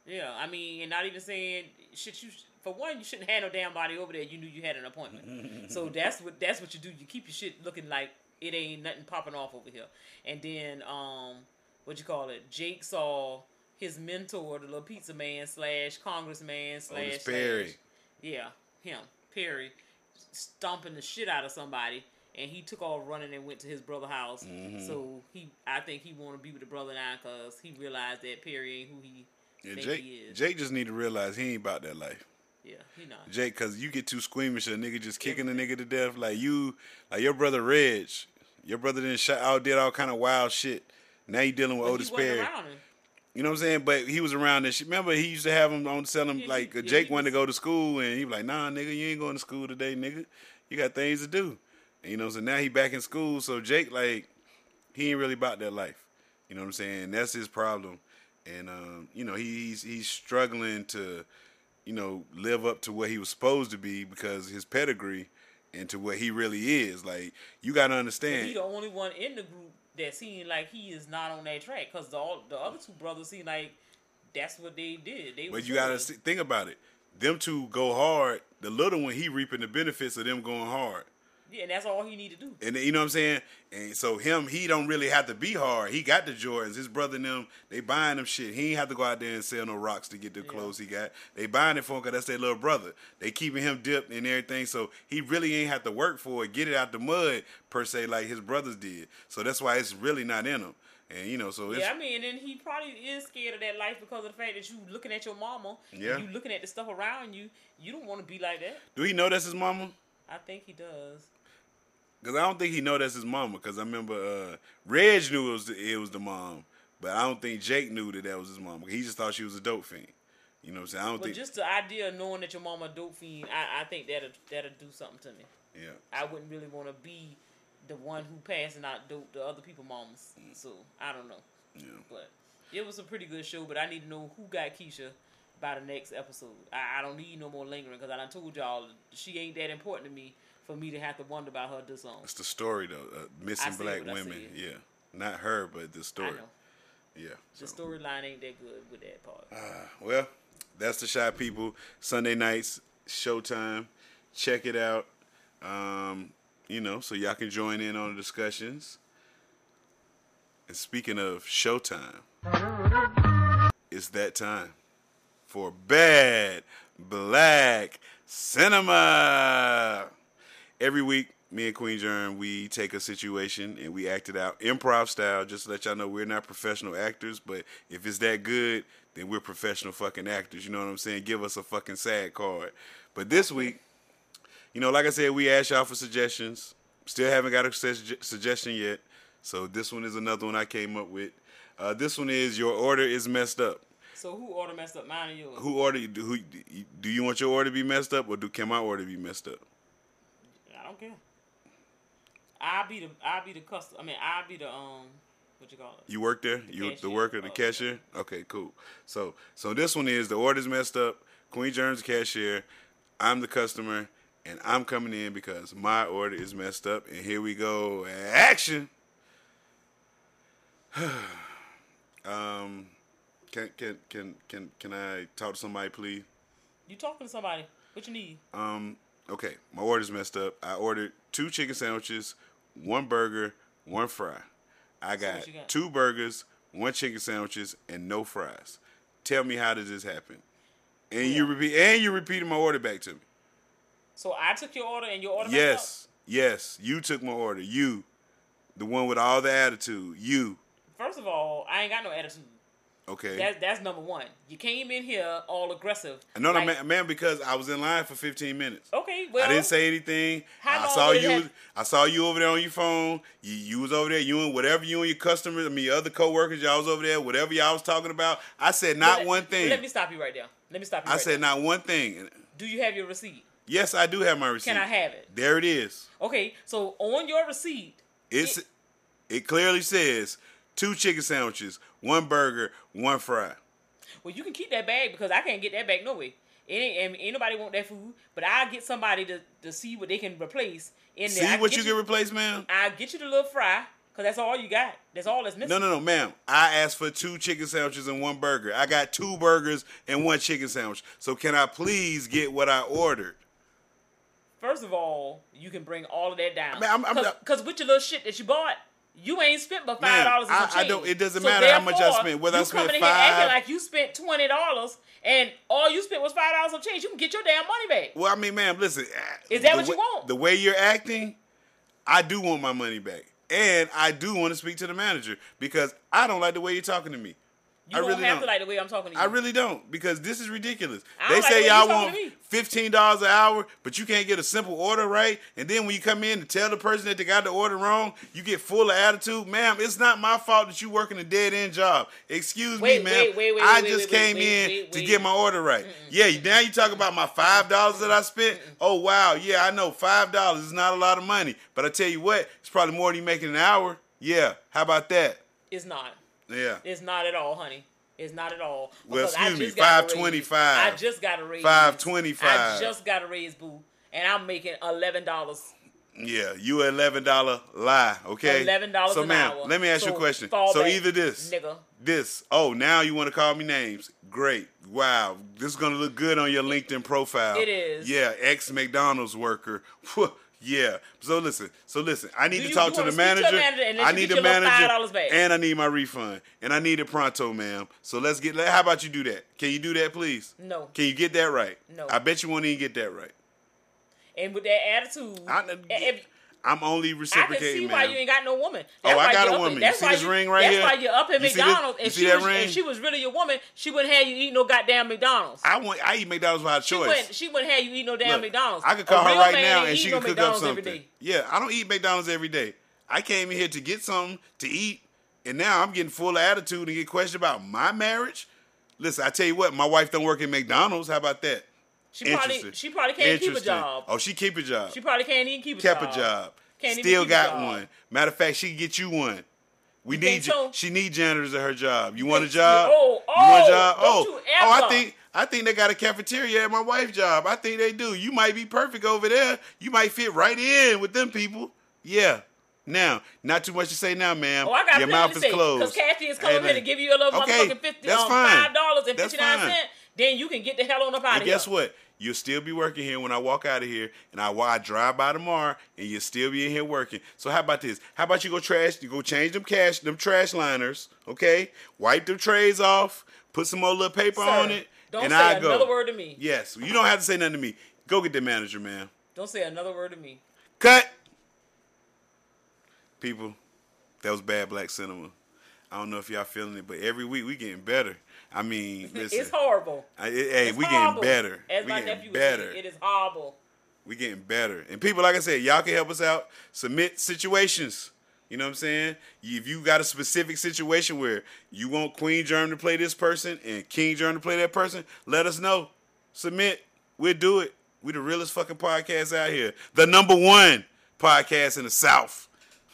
Yeah, I mean, and not even saying shit. For one, you shouldn't have no damn body over there. You knew you had an appointment, so that's what you do. You keep your shit looking like it ain't nothing popping off over here. And then what you call it? Jake saw his mentor, the little pizza man / congressman / Perry. Yeah, him Perry, stomping the shit out of somebody. And he took off running and went to his brother's house. Mm-hmm. So I think he want to be with the brother now because he realized that Perry ain't who he think he is. Jake just need to realize he ain't about that life. Yeah, he not. Jake, because you get too squeamish, a nigga just kicking the nigga to death. Like your brother Reg. Your brother did all kind of wild shit. Now you dealing with Otis Perry. You know what I'm saying? But he was around this shit. Remember, he used to have him on selling, Jake wanted to go to school, and he was like, nah, nigga, you ain't going to school today, nigga. You got things to do. And, you know, so now he back in school, so Jake, he ain't really about that life. You know what I'm saying? That's his problem. And, you know, he's struggling to, you know, live up to what he was supposed to be because his pedigree and to what he really is. Like, you got to understand. He's the only one in the group that seemed like he is not on that track because the other two brothers seem like that's what they did. But you got to think about it. Them two go hard. The little one, he reaping the benefits of them going hard. Yeah, and that's all he need to do. And you know what I'm saying? And so he don't really have to be hard. He got the Jordans. His brother and them, they buying them shit. He ain't have to go out there and sell no rocks to get the clothes he got. They buying it for him because that's their little brother. They keeping him dipped and everything. So he really ain't have to work for it, get it out the mud, per se, like his brothers did. So that's why it's really not in him. And, you know, so it's... Yeah, I mean, and he probably is scared of that life because of the fact that you looking at your mama. Yeah. And you looking at the stuff around you. You don't want to be like that. Do he know that's his mama? I think he does. Because I don't think he know that's his mama. Because I remember Reg knew it was the mom. But I don't think Jake knew that was his mama. He just thought she was a dope fiend. You know what I'm saying? Just the idea of knowing that your mama a dope fiend, I think that'll do something to me. Yeah. I wouldn't really want to be the one who passing out dope to other people's mamas. So, I don't know. Yeah. But it was a pretty good show. But I need to know who got Keisha by the next episode. I don't need no more lingering because I done told y'all she ain't that important to me for me to have to wonder about her this song. It's the story, though. Missing black women. Yeah. Not her, but the story. I know. Yeah. The storyline ain't that good with that part. Well, that's the Shot People. Sunday nights, Showtime. Check it out. You know, so y'all can join in on the discussions. And speaking of Showtime, it's that time for Bad Black Cinema. Every week, me and Queen Germ, we take a situation and we act it out improv style, just to let y'all know we're not professional actors, but if it's that good, then we're professional fucking actors. You know what I'm saying? Give us a fucking SAG card. But this week, you know, like I said, we asked y'all for suggestions. Still haven't got a suggestion yet, so this one is another one I came up with. This one is Your Order is Messed Up. So who order messed up? Mine or yours? Who do you want your order to be messed up, or can my order be messed up? I don't care. I'll be the customer. I mean, I'll be the what you call it? You work there? You the worker, the cashier? Okay, cool. So this one is the order's messed up. Queen Germ's the cashier. I'm the customer, and I'm coming in because my order is messed up. And here we go. Action. Can I talk to somebody, please? You talking to somebody? What you need? Okay, my order's messed up. I ordered 2 chicken sandwiches, 1 burger, 1 fry. I got 2 burgers, 1 chicken sandwiches, and no fries. Tell me, how did this happen? And you repeated my order back to me. So I took your order and your order messed up? Yes, you took my order. You, the one with all the attitude. You. First of all, I ain't got no attitude. Okay. That's number one. You came in here all aggressive. No, man, because I was in line for 15 minutes. Okay, well, I didn't say anything. I saw you over there on your phone. You was over there. You and whatever you and your customers, your other coworkers, y'all was over there. Whatever y'all was talking about. I said not one thing. Let me stop you right there. I said not one thing. Do you have your receipt? Yes, I do have my receipt. Can I have it? There it is. Okay, so on your receipt, it clearly says 2 chicken sandwiches, 1 burger, 1 fry. Well, you can keep that bag because I can't get that back no way. Ain't nobody want that food, but I'll get somebody to see what they can replace in there. See what you can replace, ma'am? I'll get you the little fry, Because that's all you got. That's all that's missing. No, ma'am. I asked for 2 chicken sandwiches and 1 burger. I got 2 burgers and 1 chicken sandwich. So can I please get what I ordered? First of all, you can bring all of that down. Man, Because with your little shit that you bought, you ain't spent but $5 and some change. I don't. It doesn't matter how much I spent. Whether I spent coming in $5, here acting like you spent $20 and all you spent was $5 some change, you can get your damn money back. Well, I mean, ma'am, listen. Is that what you want? The way you're acting, I do want my money back. And I do want to speak to the manager because I don't like the way you're talking to me. You don't have to like the way I'm talking to you. I really don't because this is ridiculous. They say y'all want $15 an hour, but you can't get a simple order right. And then when you come in to tell the person that they got the order wrong, you get full of attitude. Ma'am, it's not my fault that you working a dead-end job. Excuse me, ma'am. I just came in to get my order right. Yeah, now you talk about my $5 that I spent. Oh, wow. Yeah, I know $5 is not a lot of money. But I tell you what, it's probably more than you making an hour. Yeah, how about that? It's not. Yeah. It's not at all, honey. It's not at all. Well, excuse me, $5.25. I just got a raise. $5.25. I just got a raise, boo, and I'm making $11. Yeah, you an $11 lie, okay? $11 so, an ma'am, hour. let me ask you a question. So back, either this, nigga. This. Oh, now you want to call me names? Great. Wow, this is gonna look good on your LinkedIn profile. It is. Yeah, ex-McDonald's worker. Yeah. So listen. I need to talk to the manager. I need the manager, and I need my refund, and I need it pronto, ma'am. So let's get. How about you do that? Can you do that, please? No. Can you get that right? No. I bet you won't even get that right. And with that attitude, I'm only reciprocating, I can see ma'am. why you ain't got no woman. That's I got a woman. You see this ring right here? That's why you're up at McDonald's. You see that ring? If she was really your woman, she wouldn't have you eat no goddamn McDonald's. I eat McDonald's by choice. She wouldn't have you eat no damn McDonald's. I could call her right now and she could cook McDonald's up something. Yeah, I don't eat McDonald's every day. I came in here to get something to eat, and now I'm getting full of attitude and get questioned about my marriage. Listen, I tell you what, my wife don't work at McDonald's. How about that? She probably can't keep a job. Oh, she keep a job. She probably can't even keep a job. Kept a job. Can't Still got one. Matter of fact, she can get you one. We need you. She needs janitors at her job. You want a job? You want a job? I think they got a cafeteria at my wife's job. I think they do. You might be perfect over there. You might fit right in with them people. Yeah. Now, not too much to say now, ma'am. I got your mouth is closed. Because Kathy is coming here to give you a little motherfucking $5.59. Then you can get the hell on up out of here. Guess what? You'll still be working here when I walk out of here, and I drive by tomorrow, and you'll still be in here working. So how about this? How about you go change them trash liners, okay? Wipe them trays off, put some more little paper on it, don't and say another word to me. Yes, you don't have to say nothing to me. Go get the manager, man. Don't say another word to me. Cut. People, that was bad black cinema. I don't know if y'all feeling it, but every week we getting better. I mean, listen. It's horrible. We getting better. As my nephew would say, it is horrible. We getting better. And people, like I said, y'all can help us out. Submit situations. You know what I'm saying? If you got a specific situation where you want Queen Germ to play this person and King Germ to play that person, let us know. Submit. We'll do it. We the realest fucking podcast out here. The #1 podcast in the South.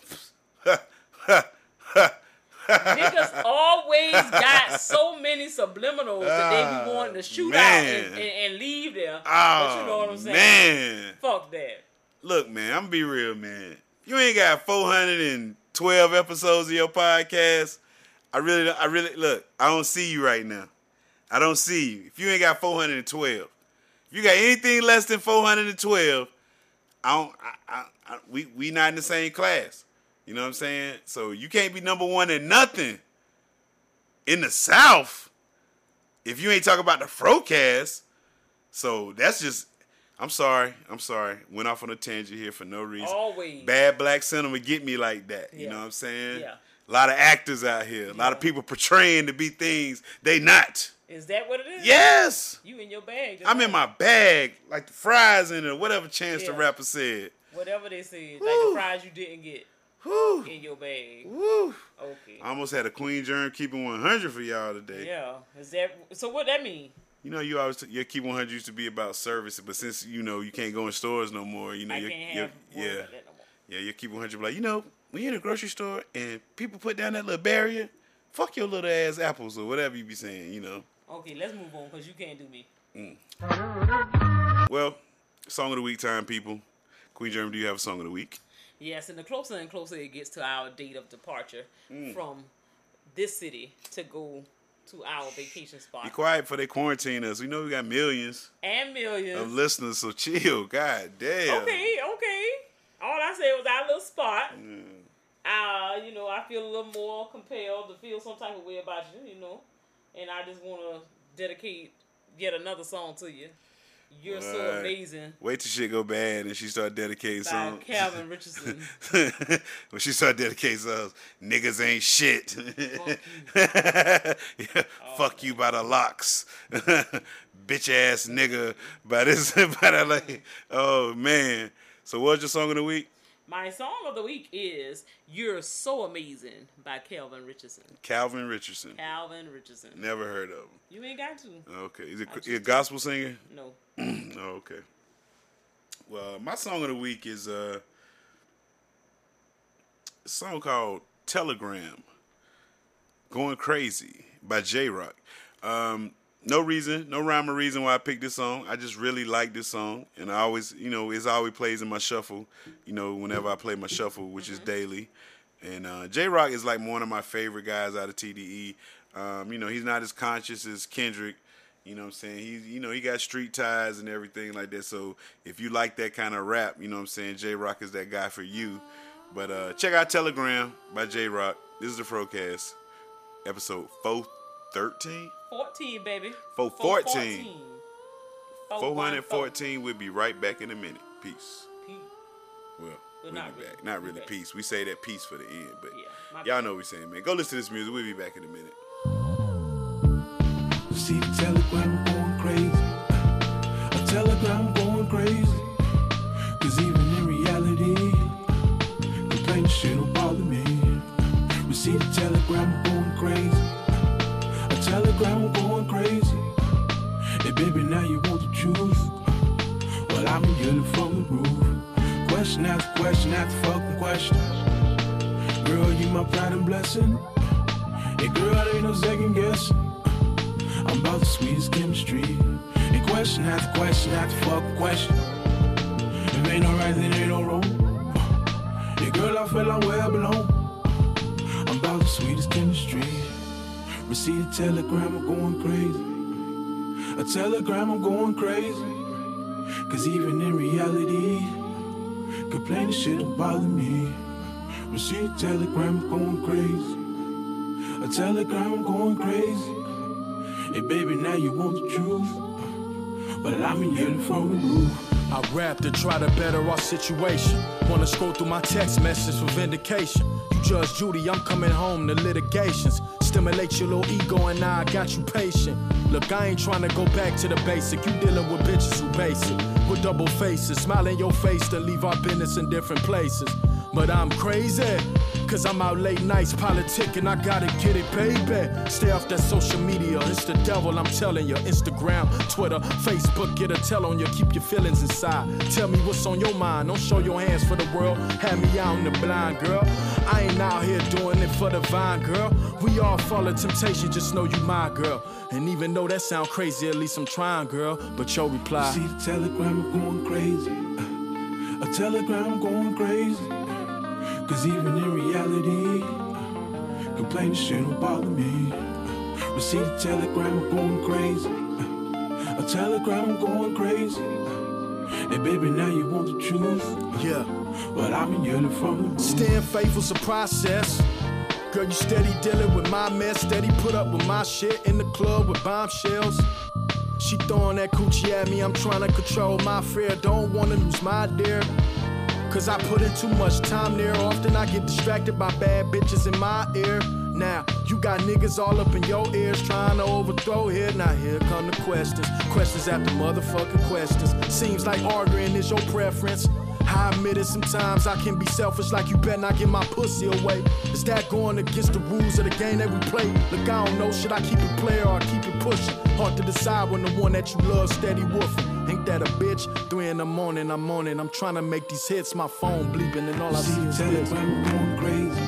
Niggas always got so many subliminals that they be wanting to shoot out and leave there. But you know what I'm saying? Man. Fuck that. Look, man, I'm going to be real, man. You ain't got 412 episodes of your podcast. I really, look, I don't see you right now. I don't see you. If you ain't got 412. If you got anything less than 412, we not in the same class. You know what I'm saying? So you can't be #1 in nothing in the South if you ain't talking about the Frocast. So that's just, I'm sorry. Went off on a tangent here for no reason. Always. Bad black cinema get me like that. You know what I'm saying? Yeah. A lot of actors out here. A lot of people portraying to be things they not. Is that what it is? Yes. You in your bag. I'm in my bag, like the fries in it, whatever Chance the Rapper said. Whatever they said, like the fries you didn't get. Whew. In your bag. Woo. Okay. I almost had a Queen Germ keeping 100 for y'all today. Yeah. Is that so? What that mean? You know, you always your keep 100 used to be about service, but since you can't go in stores no more, you know, I can't have like that no more. Yeah, your keep 100 like when you're in a grocery store and people put down that little barrier, fuck your little ass apples or whatever you be saying, Okay, let's move on because you can't do me. Well, song of the week time, people. Queen Germ, do you have a song of the week? Yes, and the closer and closer it gets to our date of departure from this city to go to our vacation spot. Be quiet for they quarantine us. We know we got millions And millions. of listeners, so chill. God damn. Okay. All I said was our little spot. I feel a little more compelled to feel some type of way about you, and I just want to dedicate yet another song to you. You're so amazing. Wait till shit go bad and she start dedicating By songs. Calvin Richardson. When she start dedicating songs, niggas ain't shit. Fuck you by the locks. Bitch ass nigga by this, by that. Like, oh man. So what's your song of the week? My song of the week is You're So Amazing by Calvin Richardson. Calvin Richardson. Never heard of him. You ain't got to. Okay. Is he a gospel singer? No. Oh, okay. Well, my song of the week is a song called Telegram, Going Crazy by J-Rock. No rhyme or reason why I picked this song. I just really like this song, and I always, it's always plays in my shuffle, whenever I play my shuffle, which is daily. And J-Rock is like one of my favorite guys out of TDE. He's not as conscious as Kendrick. You know what I'm saying? He got street ties and everything like that. So if you like that kind of rap, you know what I'm saying, J-Rock is that guy for you. But check out Telegram by J-Rock. This is the Frocast, episode 413. 14, baby. 414. 414. We'll be right back in a minute. Peace. Well, we'll be back. Not really peace. We say that peace for the end, but y'all know what we're saying, man. Go listen to this music. We'll be back in a minute. See the telegram going crazy. A telegram going crazy. Cause even in reality, complaining shit don't bother me. We see the telegram going crazy. A telegram going crazy. Hey baby, now you want the truth. Well, I'm yelling from the roof. Question after question after fucking question. Girl, you my pride and blessing. Hey girl, ain't no second guessing. I'm about the sweetest chemistry. And question after question after fucking question. If ain't no right, then ain't no wrong. Yeah, girl, I feel like where I belong. I'm about the sweetest chemistry. Receive a telegram, I'm going crazy. A telegram, I'm going crazy. Cause even in reality, complaining shit don't bother me. Receive a telegram, I'm going crazy. A telegram, I'm going crazy. Hey baby, now you want the truth, but I'm yelling from the roof. I rap to try to better our situation. Wanna scroll through my text message for vindication. You Judge Judy, I'm coming home to litigations. Stimulate your little ego and now I got you patient. Look, I ain't trying to go back to the basic. You dealing with bitches who basic, with double faces. Smile in your face to leave our business in different places. But I'm crazy, cause I'm out late nights politicking, I gotta get it, baby. Stay off that social media, it's the devil, I'm telling you. Instagram, Twitter, Facebook, get a tell on you, keep your feelings inside. Tell me what's on your mind, don't show your hands for the world. Have me out in the blind, girl. I ain't out here doing it for the vine, girl. We all fall in temptation, just know you my girl. And even though that sound crazy, at least I'm trying, girl. But your reply, see the telegram, I'm going crazy. A telegram, I'm going crazy. Cause even in reality, complaining shit don't bother me. Receive the telegram, I'm going crazy. A telegram, I'm going crazy. Hey baby, now you want the truth. Yeah, but I've been yelling from the moon. Staying faithful's a process. Girl, you steady dealing with my mess. Steady put up with my shit in the club with bombshells. She throwing that coochie at me, I'm trying to control my fear. Don't wanna lose my dear, cause I put in too much time there. Often I get distracted by bad bitches in my ear. Now, you got niggas all up in your ears trying to overthrow here. Now here come the questions. Questions after motherfucking questions. Seems like arguing is your preference. I admit it, sometimes I can be selfish, like you better not get my pussy away. Is that going against the rules of the game that we play? Look, I don't know, should I keep it player or keep it pushing? Hard to decide when the one that you love steady woofing. Ain't that a bitch? 3 in the morning, I'm on it. I'm trying to make these hits, my phone bleeping and all I see is telegram going crazy.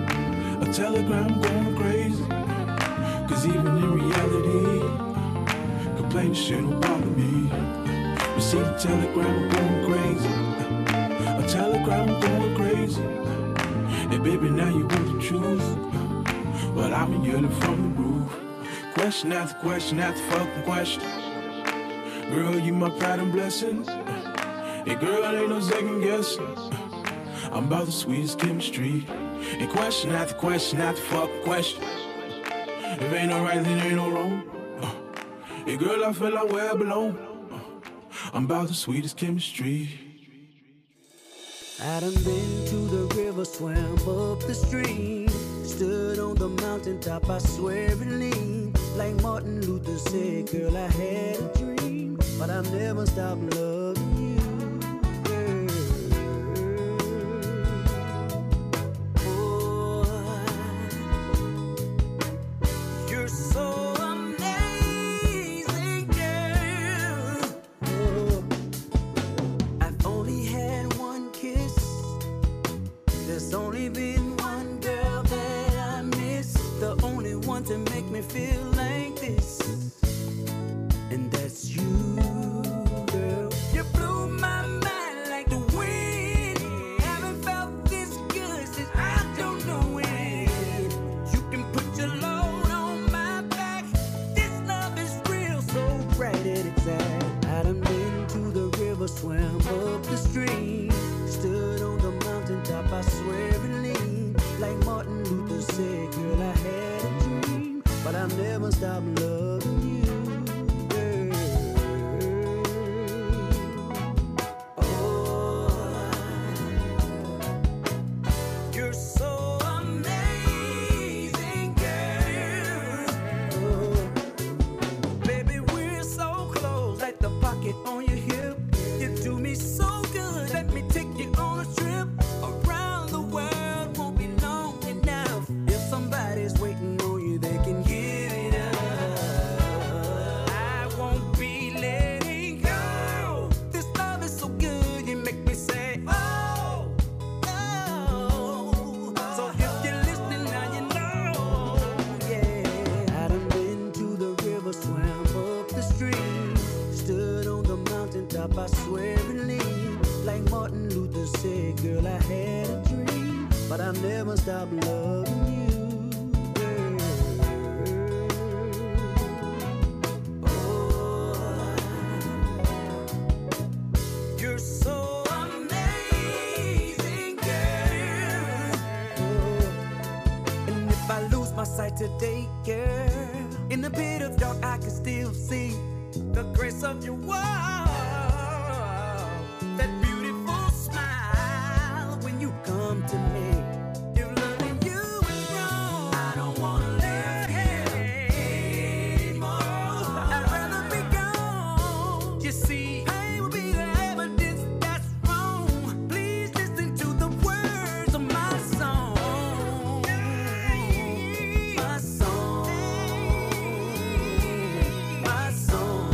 A telegram going crazy. Cause even in reality, complaining shit don't bother me. Receive the telegram, I'm going crazy. A telegram, I'm going crazy. crazy. Hey baby, now you want the truth, but I've been yelling from the roof. Question after question after fucking question. Girl, you my pride and blessing. Hey girl, ain't no second guessing. I'm about the sweetest chemistry. And question after question after fucking question. If ain't no right, then ain't no wrong. Hey girl, I feel like where I belong. I'm about the sweetest chemistry. I done been to the river, swam up the stream, stood on the mountaintop, I swear and lean. Like Martin Luther said, girl, I had a dream, but I've never stopped loving you, girl. Oh, you're so amazing, girl. Oh, I've only had one kiss. There's only been one girl that I miss, the only one to make me feel like this, and that's you, girl. You blew my mind like the wind. Haven't felt this good since I don't know when. You can put your load on my back. This love is real, so right and exact. I done been to the river, swam up the stream, stood on the mountaintop, I swear and lean. Like Martin Luther said, girl, I had a dream, but I've never stopped loving you, girl. Oh, you're so amazing, girl. Oh, baby, we're so close, like the pocket on your hip. You do me so good, let me take you on a trip around the world. Won't be long enough. If somebody's waiting on you, they can give it up. I won't be letting go. This love is so good, you make me say, oh, oh. So if you're listening now, you know, yeah. I done been to the river, swam up the stream, stood on the mountaintop, I swear and lean. Like Martin Luther said, girl, I had a dream, but I've never stopped loving you, girl. Oh, you're so amazing, girl. Oh, and if I lose my sight today, girl, in the pit of dark I can still see the grace of your wall. That beautiful smile when you come to me. If loving you is wrong, I don't wanna live here anymore. I'd rather be gone. You see, pain will be the evidence that's wrong. Please listen to the words of my song. My song. My song.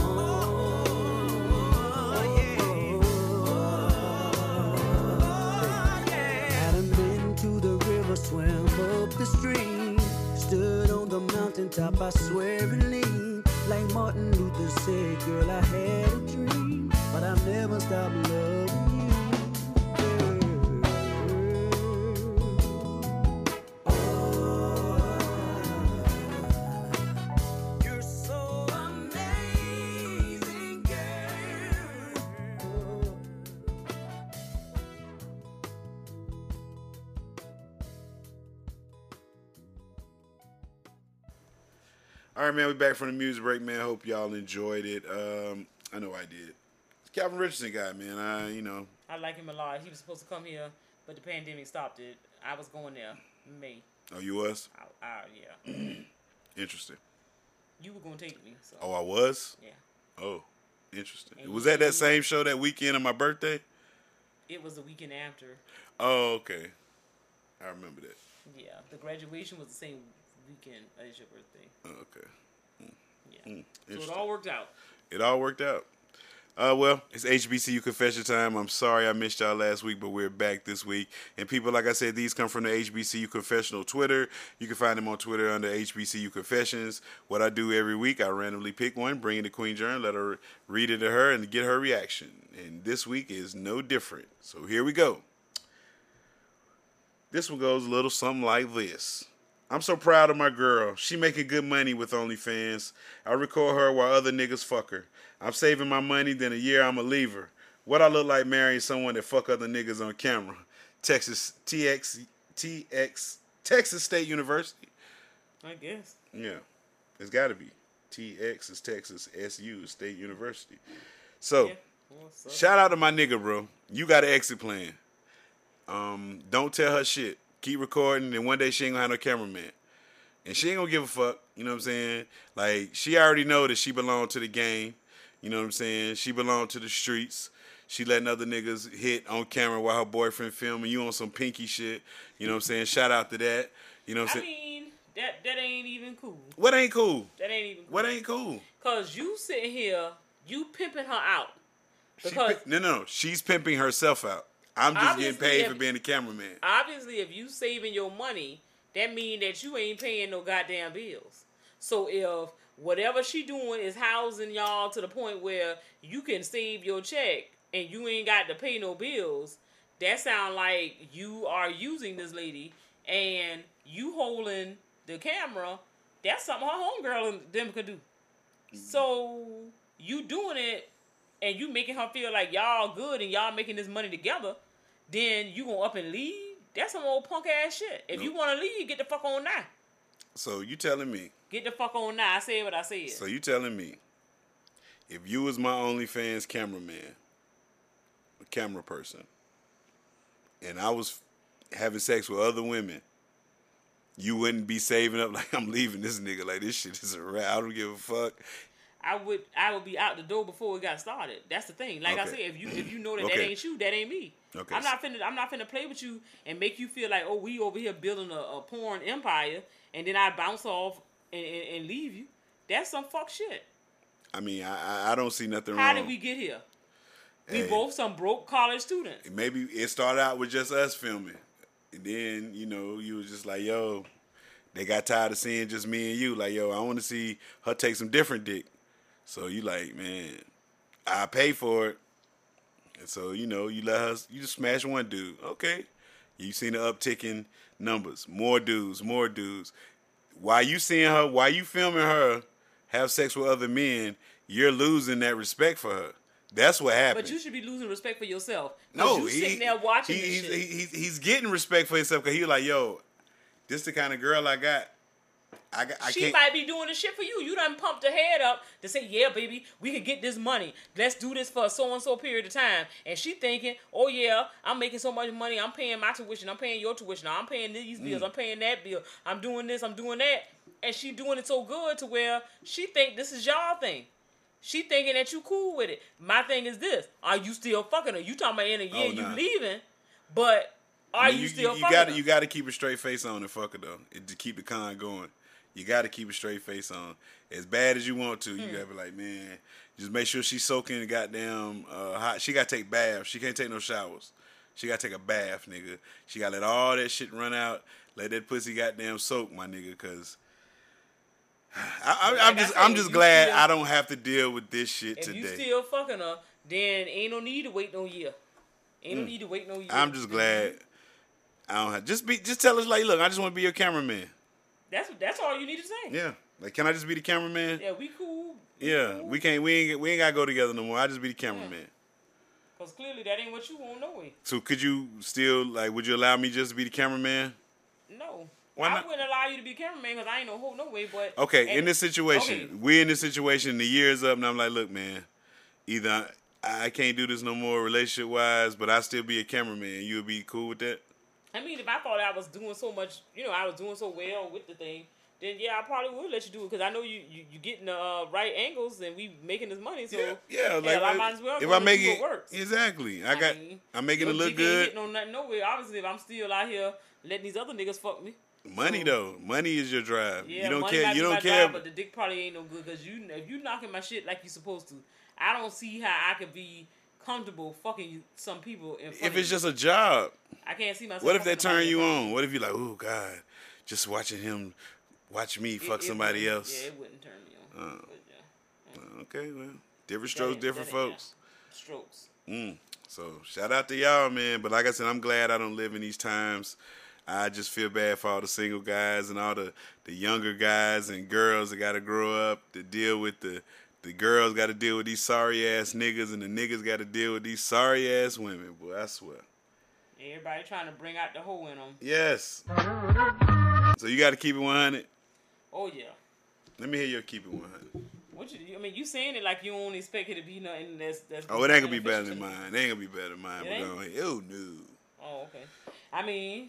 I done been to the river, swam up the stream, stood on the mountaintop, I swear and lean. Like Martin Luther said, girl, I had a dream, but I've never stopped loving you, girl. Oh, you're so amazing, girl. All right, man, we back from the music break, man. Hope y'all enjoyed it. I know I did. Calvin Richardson guy, man. I like him a lot. He was supposed to come here, but the pandemic stopped it. I was going there in May. Oh, you was? Yeah. Interesting. You were going to take me. So. Oh, I was? Yeah. Oh, interesting. And Was that same show that weekend of my birthday? It was the weekend after. Oh, okay. I remember that. Yeah. The graduation was the same weekend as your birthday. Oh, okay. Yeah. So it all worked out. It all worked out. Well, it's HBCU confession time. I'm sorry I missed y'all last week, but we're back this week. And people, like I said, these come from the HBCU Confessional Twitter. You can find them on Twitter under HBCU Confessions. What I do every week, I randomly pick one, bring it to Queen Jern, let her read it to her, and get her reaction. And this week is no different. So here we go. This one goes a little something like this. I'm so proud of my girl. She making good money with OnlyFans. I record her while other niggas fuck her. I'm saving my money, then a year I'ma leave her. What I look like marrying someone that fuck other niggas on camera. Texas State University. I guess. Yeah, it's got to be. TX is Texas, SU is State University. So, shout out to my nigga, bro. You got an exit plan. Don't tell her shit. Keep recording, and one day she ain't gonna have no cameraman. And she ain't gonna give a fuck, you know what I'm saying? Like, she already know that she belong to the game, you know what I'm saying? She belong to the streets. She letting other niggas hit on camera while her boyfriend filming. You on some pinky shit, you know what I'm saying? Shout out to that, you know what I'm saying? I mean, that ain't even cool. What ain't cool? That ain't even cool. What ain't cool? Because you sitting here, you pimping her out. Because No, she's pimping herself out. I'm just getting paid for being a cameraman. Obviously, if you saving your money, that mean that you ain't paying no goddamn bills. So if whatever she doing is housing y'all to the point where you can save your check and you ain't got to pay no bills, that sound like you are using this lady and you holding the camera. That's something her homegirl and them could do. So you doing it and you making her feel like y'all good and y'all making this money together, then you gonna up and leave? That's some old punk ass shit. If you wanna leave, get the fuck on now. So you telling me? Get the fuck on now. I said what I said. So you telling me, if you was my OnlyFans cameraman, a camera person, and I was having sex with other women, you wouldn't be saving up like I'm leaving this nigga, like this shit is a wrap. I don't give a fuck. I would be out the door before we got started. That's the thing. Like I said, if you know that ain't you, that ain't me. Okay. I'm not finna play with you and make you feel like, oh, we over here building a porn empire, and then I bounce off and leave you. That's some fuck shit. I mean, I don't see nothing wrong. How did we get here? We both some broke college students. Maybe it started out with just us filming, and then you was just like, yo, they got tired of seeing just me and you. Like, yo, I want to see her take some different dick. So you like, man, I pay for it. And so, you let her, you just smash one dude. Okay. You seen the uptick in numbers. More dudes. While you seeing her, while you filming her have sex with other men, you're losing that respect for her. That's what happened. But you should be losing respect for yourself. No, you sitting there watching this shit. He's getting respect for himself because he's like, yo, this the kind of girl I got. She might be doing the shit for you. You done pumped her head up to say, yeah, baby, we can get this money. Let's do this for a so-and-so period of time. And she thinking, oh, yeah, I'm making so much money. I'm paying my tuition. I'm paying your tuition. I'm paying these bills. I'm paying that bill. I'm doing this. I'm doing that. And she doing it so good to where she think this is y'all thing. She thinking that you cool with it. My thing is this. Are you still fucking her? You talking about in a year you leaving, but are you still fucking her? You got to keep a straight face on and fuck her, though, to keep the con going. You got to keep a straight face on. As bad as you want to, you got to be like, man, just make sure she's soaking the goddamn hot. She got to take baths. She can't take no showers. She got to take a bath, nigga. She got to let all that shit run out. Let that pussy goddamn soak, my nigga, because I'm just glad I don't have to deal with this shit today. If you still fucking her, then ain't no need to wait no year. Ain't no need to wait no year. I'm just glad I don't have. Just tell us, like, look, I just want to be your cameraman. That's all you need to say. Yeah. Like, can I just be the cameraman? Yeah, we cool. Cool. We ain't gotta go together no more. I just be the cameraman. Cause clearly that ain't what you want no way. So could you still, like, would you allow me just to be the cameraman? No. Why not? I wouldn't allow you to be the cameraman because I ain't no hoe no way, but okay, in this situation, we're in this situation, the year's up, and I'm like, look, man, either I can't do this no more relationship wise, but I still be a cameraman. You would be cool with that? I mean, if I thought I was doing so much, I was doing so well with the thing, then yeah, I probably would let you do it because I know you getting the right angles and we making this money. So yeah, like I might as well. If I make it, it works. Exactly, I'm making it look good. Ain't hitting on no way. Obviously, if I'm still out here letting these other niggas fuck me. Money though, money is your drive. Yeah, you don't money care. You don't care. care. But the dick probably ain't no good because if you knocking my shit like you supposed to, I don't see how I could be comfortable fucking some people in front if it's just a job. I can't see myself. What if they turn you on? What if you're like, oh God, just watching him watch me fuck somebody else? Yeah, it wouldn't turn me on. Okay, well, different strokes, different folks. Strokes. So shout out to y'all, man. But like I said, I'm glad I don't live in these times. I just feel bad for all the single guys and all the younger guys and girls that got to grow up to deal with the girls got to deal with these sorry-ass niggas, and the niggas got to deal with these sorry-ass women. Boy, I swear. Everybody trying to bring out the hoe in them. Yes. So you got to keep it 100? Oh, yeah. Let me hear your keep it 100. I mean, you saying it like you don't expect it to be nothing that's Oh, it ain't going to be better than mine. It ain't going to be better than mine. But oh, no. Oh, okay. I mean,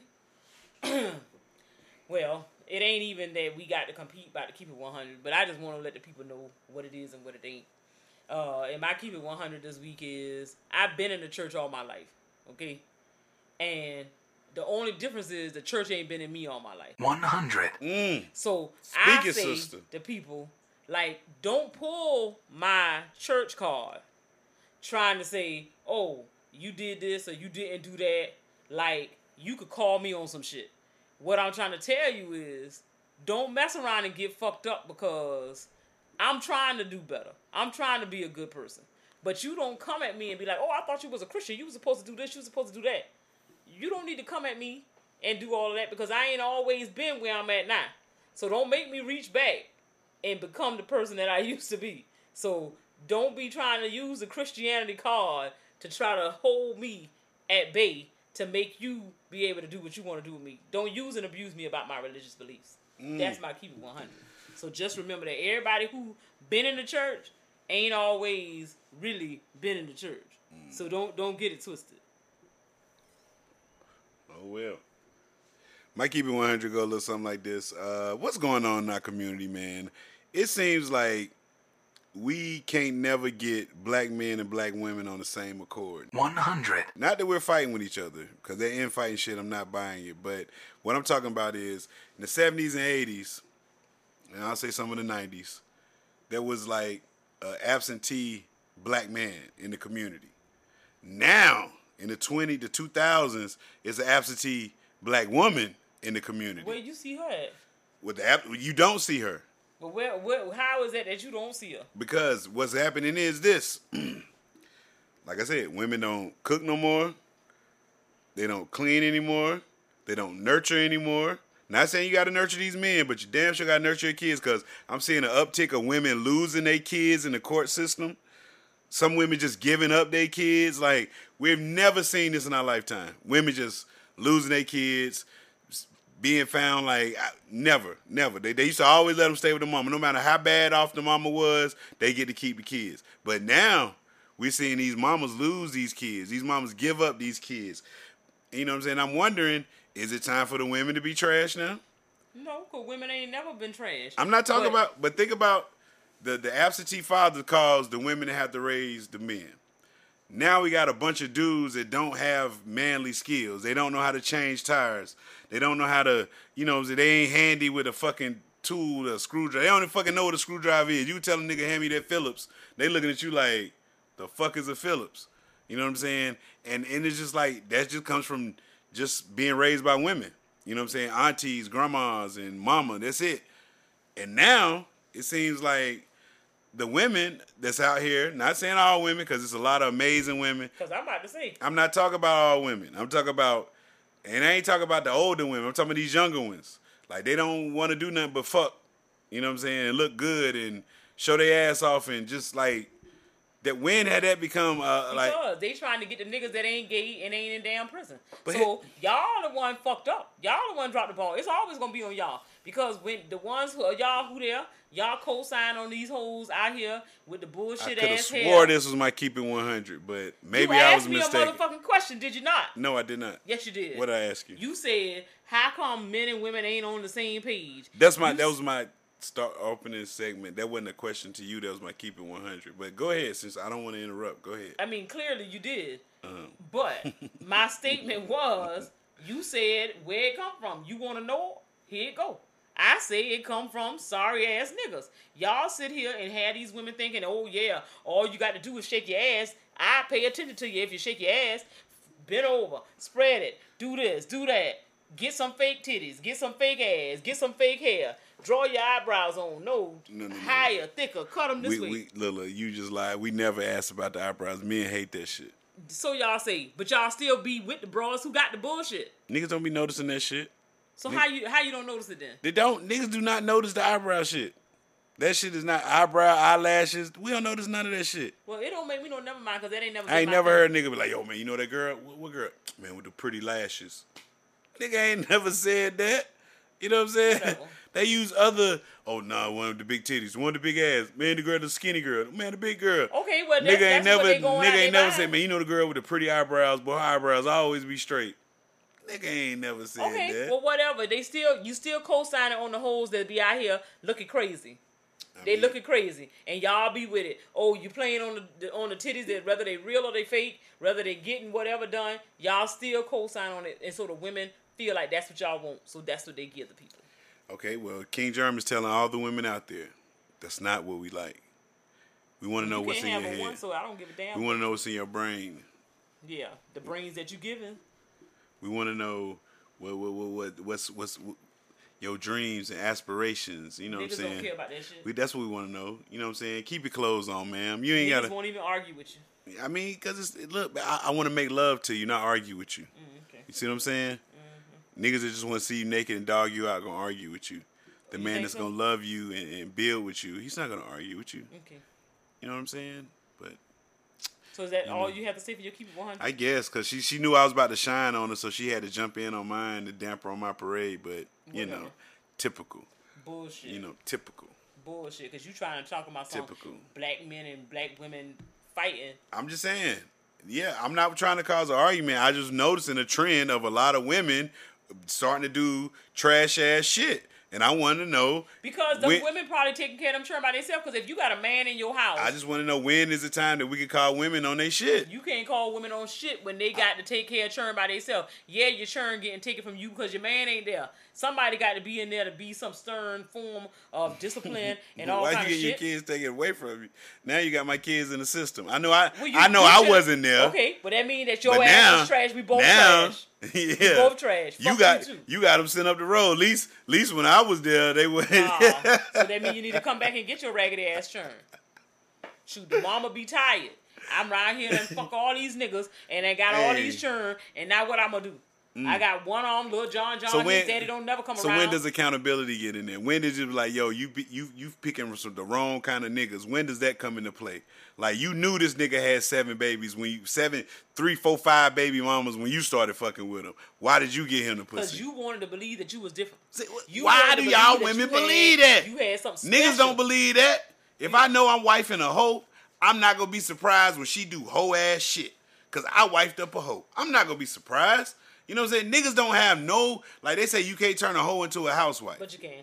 well, it ain't even that we got to compete about to keep it 100, but I just want to let the people know what it is and what it ain't. And my keep it 100 this week is I've been in the church all my life, okay? And the only difference is the church ain't been in me all my life. 100. So Speak I it, say sister. to people, like, don't pull my church card trying to say, oh, you did this or you didn't do that. Like, you could call me on some shit. What I'm trying to tell you is don't mess around and get fucked up because I'm trying to do better. I'm trying to be a good person. But you don't come at me and be like, oh, I thought you was a Christian. You was supposed to do this. You was supposed to do that. You don't need to come at me and do all of that because I ain't always been where I'm at now. So don't make me reach back and become the person that I used to be. So don't be trying to use the Christianity card to try to hold me at bay to make you be able to do what you want to do with me. Don't use and abuse me about my religious beliefs. That's my keep it 100. So just remember that everybody who been in the church ain't always really been in the church. So don't get it twisted. Oh, well. My keep it 100 go a little something like this. What's going on in our community, man? It seems like we can't never get black men and black women on the same accord. 100. Not that we're fighting with each other, because they're infighting shit, I'm not buying it. But what I'm talking about is, in the 70s and 80s, and I'll say some of the 90s, there was like an absentee black man in the community. Now, in the 2000s, it's an absentee black woman in the community. Where you see her at? With you don't see her. But how is it that you don't see her? Because what's happening is this. Like I said, women don't cook no more. They don't clean anymore. They don't nurture anymore. Not saying you got to nurture these men, but you damn sure got to nurture your kids, because I'm seeing an uptick of women losing their kids in the court system. Some women just giving up their kids. Like, we've never seen this in our lifetime. Women just losing their kids, being found like, never. They used to always let them stay with the mama. No matter how bad off the mama was, they get to keep the kids. But now, we're seeing these mamas lose these kids. These mamas give up these kids. You know what I'm saying? I'm wondering, is it time for the women to be trash now? No, because women ain't never been trash. I'm not talking about, but think about the absentee father caused the women to have to raise the men. Now we got a bunch of dudes that don't have manly skills. They don't know how to change tires. They don't know how to, they ain't handy with a fucking tool, a screwdriver. They don't even fucking know what a screwdriver is. You tell a nigga, hand me that Phillips. They looking at you like, the fuck is a Phillips? You know what I'm saying? And it's just like, that just comes from just being raised by women. You know what I'm saying? Aunties, grandmas, and mama, that's it. And now, it seems like the women that's out here, not saying all women, because there's a lot of amazing women. Because I'm about to say. I'm not talking about all women. I'm talking about, and I ain't talking about the older women. I'm talking about these younger ones. Like, they don't want to do nothing but fuck. You know what I'm saying? And look good and show their ass off and just like, that when had that become because they trying to get the niggas that ain't gay and ain't in damn prison. So y'all the one fucked up. Y'all the one dropped the ball. It's always gonna be on y'all. Because when the ones who are y'all co-sign on these hoes out here with the bullshit ass hair. I could have swore this was my keep it 100, but maybe I was mistaken. You asked me a motherfucking question, did you not? No, I did not. Yes, you did. What did I ask you? You said, how come men and women ain't on the same page? That was my start opening segment. That wasn't a question to you. That was my keep it 100. But go ahead, since I don't want to interrupt. Go ahead. I mean, clearly you did. But my statement was, you said where it come from. You want to know? Here it go. I say it come from sorry ass niggas. Y'all sit here and have these women thinking, oh yeah, all you got to do is shake your ass. I pay attention to you if you shake your ass. Bend over, spread it, do this, do that. Get some fake titties, get some fake ass, get some fake hair. Draw your eyebrows on. No. Higher, thicker. Cut them this way. Lila, you just lied. We never asked about the eyebrows. Men hate that shit. So y'all say, but y'all still be with the bros who got the bullshit. Niggas don't be noticing that shit. So how you don't notice it then? They don't. Niggas do not notice the eyebrow shit. That shit is not eyebrow, eyelashes. We don't notice none of that shit. Well, it don't make me no never mind because that ain't never. I ain't never heard a nigga be like, yo, man, you know that girl? What girl? Man, with the pretty lashes. Nigga ain't never said that. You know what I'm saying? Whatever. They use other, one with the big titties, one with the big ass. Man, the girl, the skinny girl. Man, the big girl. Okay, well, nigga that's ain't never, what they going nigga out ain't they never buying. said, man, you know the girl with the pretty eyebrows, boy, her eyebrows always be straight. Nigga ain't never said Okay, that. well, whatever. You still co-signing on the hoes that be out here looking crazy. They looking crazy, and y'all be with it. Oh, you playing on the titties that whether they real or they fake, whether they getting whatever done, y'all still co-sign on it, and so the women feel like that's what y'all want, so that's what they give the people. Okay, well, King Germ is telling all the women out there, that's not what we like. We want to know what's in your head. One, so I don't give a damn. We want to know what's in your brain. Yeah, the brains that you giving. We want to know what's your dreams and aspirations. You know Niggas what I'm saying? don't care about that shit. That's what we want to know. You know what I'm saying? Keep your clothes on, ma'am. You ain't Niggas gotta. won't even argue with you. I mean, because look, I want to make love to you, not argue with you. Okay. You see what I'm saying? Niggas that just want to see you naked and dog you out gonna argue with you. The man that's gonna love you and build with you, he's not gonna argue with you. Okay. You know what I'm saying? But so is that all you have to say for your keep it 100? I guess because she knew I was about to shine on her, so she had to jump in on mine to damper on my parade. But you know, typical. Bullshit. You know, typical. Bullshit. Because you trying to talk about some Typical. black men and black women fighting. I'm just saying. Yeah, I'm not trying to cause an argument. I just noticing a trend of a lot of women starting to do trash ass shit. And I want to know. Because the women probably taking care of them children by themselves. Because if you got a man in your house. I just want to know when is the time that we can call women on their shit. You can't call women on shit when they got to take care of children by themselves. Yeah, your children getting taken from you because your man ain't there. Somebody got to be in there to be some stern form of discipline and all kind of shit. Why you get your kids taken away from you? Now you got my kids in the system. I know I wasn't there. Okay, but that means that your ass is trash. We both trash. Yeah. We both trash. You got them sent up the road. At least when I was there, they went. So that means you need to come back and get your raggedy ass churn. Shoot, the mama be tired. I'm right here and fuck all these niggas, and they got all these churn, and now what I'm gonna do? I got one arm, little John. His daddy don't never come around. So when does accountability get in there? When did you be like, yo, you picking from the wrong kind of niggas? When does that come into play? Like you knew this nigga had 7 babies when you 3, 4, 5 baby mamas when you started fucking with him. Why did you get him the pussy? Because you wanted to believe that you was different. Why do y'all women believe that? You had something special. Niggas don't believe that. If I know I'm wifing a hoe, I'm not gonna be surprised when she do hoe ass shit. Cause I wifed up a hoe. I'm not gonna be surprised. You know what I'm saying? Niggas don't have no, like they say you can't turn a hoe into a housewife. But you can.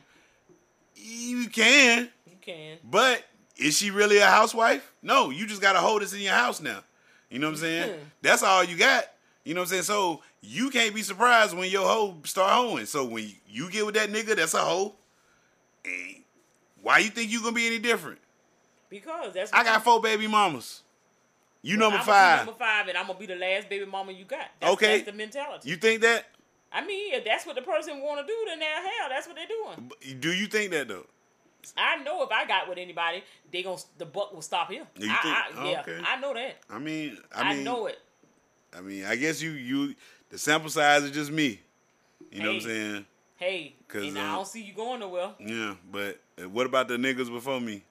You can. You can. But is she really a housewife? No, you just got a hoe that's in your house now. You know what I'm saying? That's all you got. You know what I'm saying? So you can't be surprised when your hoe start hoeing. So when you get with that nigga, that's a hoe. And why you think you gonna be any different? Because that's I got 4 baby mamas. You number 5. I'm number 5, and I'm gonna be the last baby mama you got. That's the mentality. You think that? I mean, if that's what the person want to do, then hell, that's what they're doing. Do you think that though? I know if I got with anybody, the buck will stop here. You think? Okay. I know that. I mean, I know it. I mean, I guess you the sample size is just me. You know what I'm saying? Hey, and I don't see you going nowhere. Yeah, but what about the niggas before me?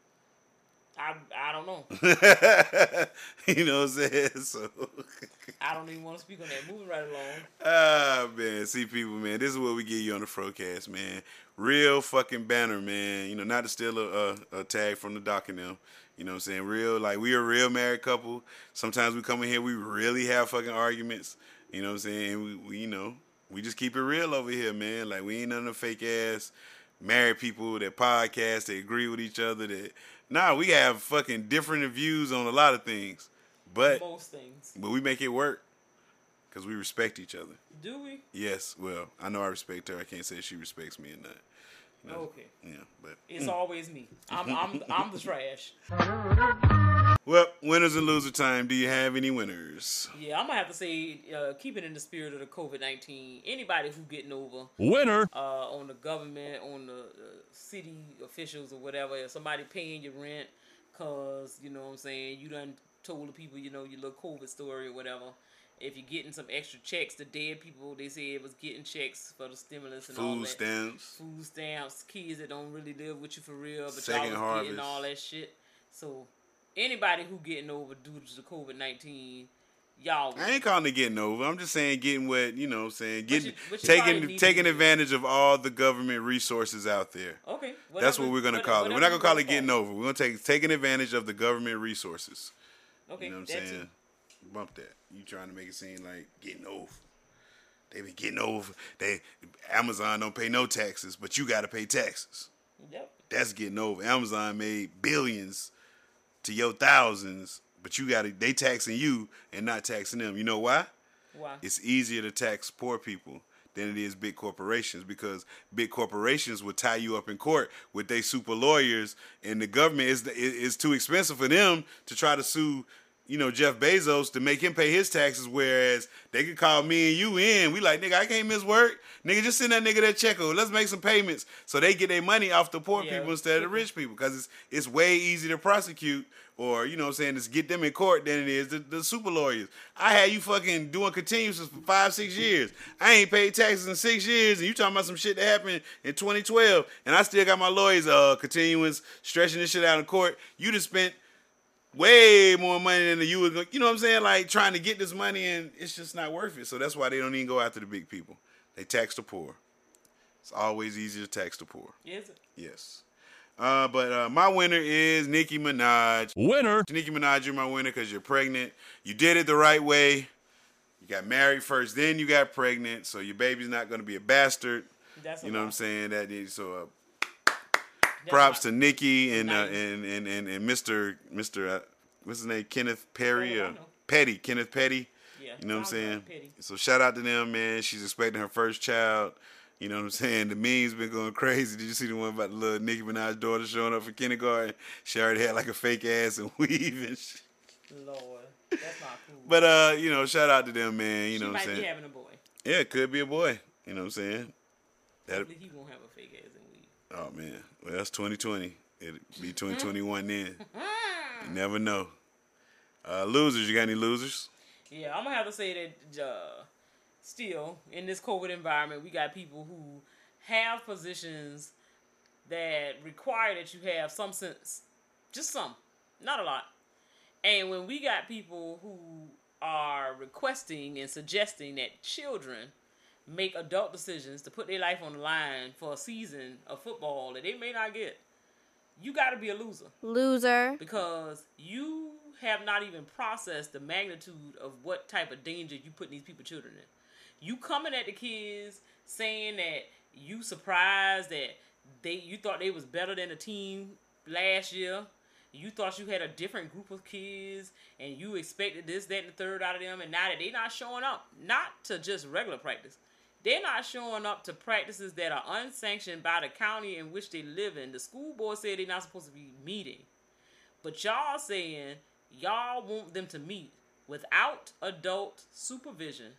I don't know. You know what I'm saying? So I don't even want to speak on that. Moving right along. Ah, man. See, people, man, this is what we give you on the Frocast, man. Real fucking banner, man. You know, not to steal a tag from the doc and them. You know what I'm saying? Real, like, we a real married couple. Sometimes we come in here, we really have fucking arguments. You know what I'm saying? We you know, we just keep it real over here, man. Like, we ain't none of fake ass married people that podcast, they agree with each other. Nah, we have fucking different views on a lot of things. But most things. But we make it work. Because we respect each other. Do we? Yes. Well, I know I respect her. I can't say she respects me or not. You know? Okay. Yeah, but it's always me. I'm the trash. Well, winners and loser time. Do you have any winners? Yeah, I'm gonna have to say, keep it in the spirit of the COVID-19. Anybody who getting over winner on the government, on the city officials or whatever, if somebody paying your rent, cause you know what I'm saying, you done told the people, your little COVID story or whatever. If you're getting some extra checks, the dead people, they said it was getting checks for the stimulus and all that. Food stamps, kids that don't really live with you for real, but Second y'all was harvest. getting all that shit. So anybody who getting over due to the COVID-19, y'all. I ain't calling it getting over. I'm just saying getting what, saying, getting But you probably need taking to- advantage of all the government resources out there. Okay. That's what we're gonna call it. We're not gonna call it getting over. over. We're gonna taking advantage of the government resources. Okay, You know what I'm that's saying? it. Bump that. You trying to make it seem like getting over. They be getting over. Amazon don't pay no taxes, but you got to pay taxes. Yep. That's getting over. Amazon made billions to your thousands, but they taxing you and not taxing them. You know why? Why? It's easier to tax poor people than it is big corporations, because big corporations will tie you up in court with their super lawyers, and the government is too expensive for them to try to sue Jeff Bezos to make him pay his taxes, whereas they could call me and you in. We like, nigga, I can't miss work. Nigga, just send that nigga that check over. Let's make some payments. So they get their money off the poor people instead of the rich people, because it's way easier to prosecute or, just get them in court than it is the super lawyers. I had you fucking doing continuances for 5-6 years. I ain't paid taxes in 6 years, and you talking about some shit that happened in 2012, and I still got my lawyers continuance, stretching this shit out in court. You just spent way more money than you would, you know what I'm saying? Like, trying to get this money, and it's just not worth it. So that's why they don't even go after the big people. They tax the poor. It's always easier to tax the poor. Is it? Yes. But my winner is Nicki Minaj. Winner. Nicki Minaj, you're my winner because you're pregnant. You did it the right way. You got married first, then you got pregnant, so your baby's not going to be a bastard. That's you know what I'm saying? Props to Nicki and Mr. What's his name? Kenneth Perry or Petty? Kenneth Petty. Yeah. You know what I'm saying? Petty. So shout out to them, man. She's expecting her first child. You know what I'm saying? The memes been going crazy. Did you see the one about the little Nicki Minaj daughter showing up for kindergarten? She already had like a fake ass and weave and shit. Lord, that's not cool. But shout out to them, man. You know what I'm She might saying? be having a boy. Yeah, it could be a boy. You know what I'm saying? Hopefully he won't have a fake ass and weave. Oh man, well that's 2020. It'll be 2021 then. You never know. Losers, you got any losers? Yeah, I'm gonna have to say that still in this COVID environment, we got people who have positions that require that you have some sense, just some, not a lot. And when we got people who are requesting and suggesting that children make adult decisions to put their life on the line for a season of football that they may not get, you got to be a loser. Loser. Because you have not even processed the magnitude of what type of danger you put these people children in. You coming at the kids saying that you surprised that you thought they was better than the team last year. You thought you had a different group of kids and you expected this, that, and the third out of them. And now that they not showing up, not to just regular practice, they're not showing up to practices that are unsanctioned by the county in which they live in. The school board said they're not supposed to be meeting. But y'all saying y'all want them to meet without adult supervision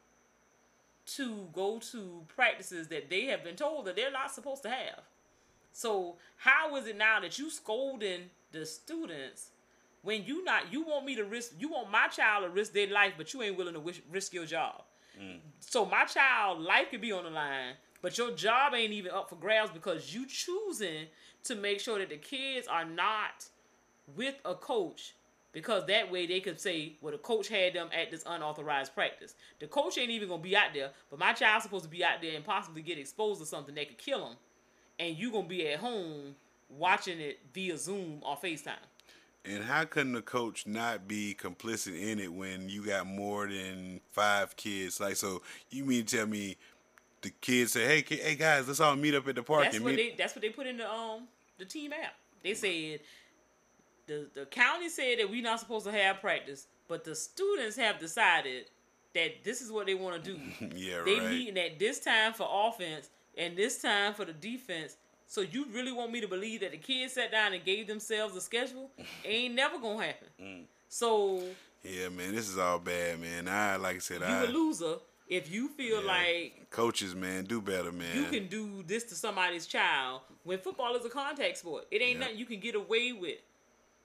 to go to practices that they have been told that they're not supposed to have. So how is it now that you scolding the students when you want my child to risk their life, but you ain't willing to risk your job? So my child life could be on the line, but your job ain't even up for grabs because you choosing to make sure that the kids are not with a coach, because that way they could say, well, the coach had them at this unauthorized practice. The coach ain't even going to be out there, but my child's supposed to be out there and possibly get exposed to something that could kill them. And you going to be at home watching it via Zoom or FaceTime. And how can the coach not be complicit in it when you got more than 5 kids? Like, so you mean to tell me the kids say, hey guys, let's all meet up at the park. That's what they put in the team app. They said the county said that we're not supposed to have practice, but the students have decided that this is what they want to do. Yeah, they right. meeting at this time for offense and this time for the defense. So you really want me to believe that the kids sat down and gave themselves a schedule? Ain't never gonna happen. So yeah, man, this is all bad, man. Like I said, you a loser if you feel like coaches, man, do better, man. you can do this to somebody's child when football is a contact sport. It ain't nothing you can get away with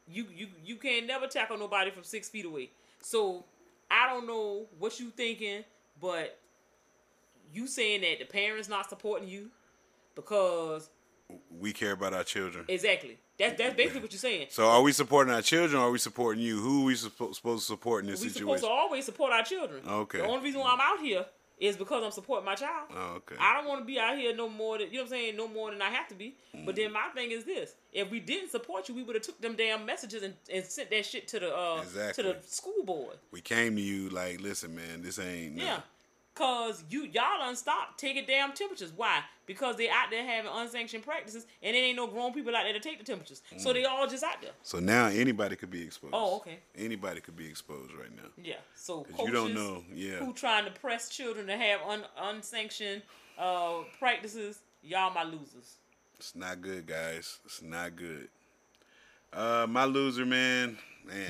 you can't never tackle nobody from 6 feet away. So I don't know what you thinking, but you saying that the parents not supporting you because we care about our children. Exactly. That's basically what you're saying. So are we supporting our children or are we supporting you? Who are we supposed to support in this situation? We're supposed to always support our children. Okay. The only reason why I'm out here is because I'm supporting my child. Oh, okay. I don't want to be out here no more than, you know what I'm saying, no more than I have to be. But then my thing is this. If we didn't support you, we would have took them damn messages and sent that shit to the school board. We came to you like, listen, man, this ain't nothing. Yeah. Cause y'all done stopped taking damn temperatures. Why? Because they out there having unsanctioned practices, and there ain't no grown people out there to take the temperatures. So they all just out there. So now anybody could be exposed. Oh, okay. Anybody could be exposed right now. Yeah. So coaches you don't know, who trying to press children to have unsanctioned practices, y'all my losers. It's not good, guys. It's not good. My loser, man.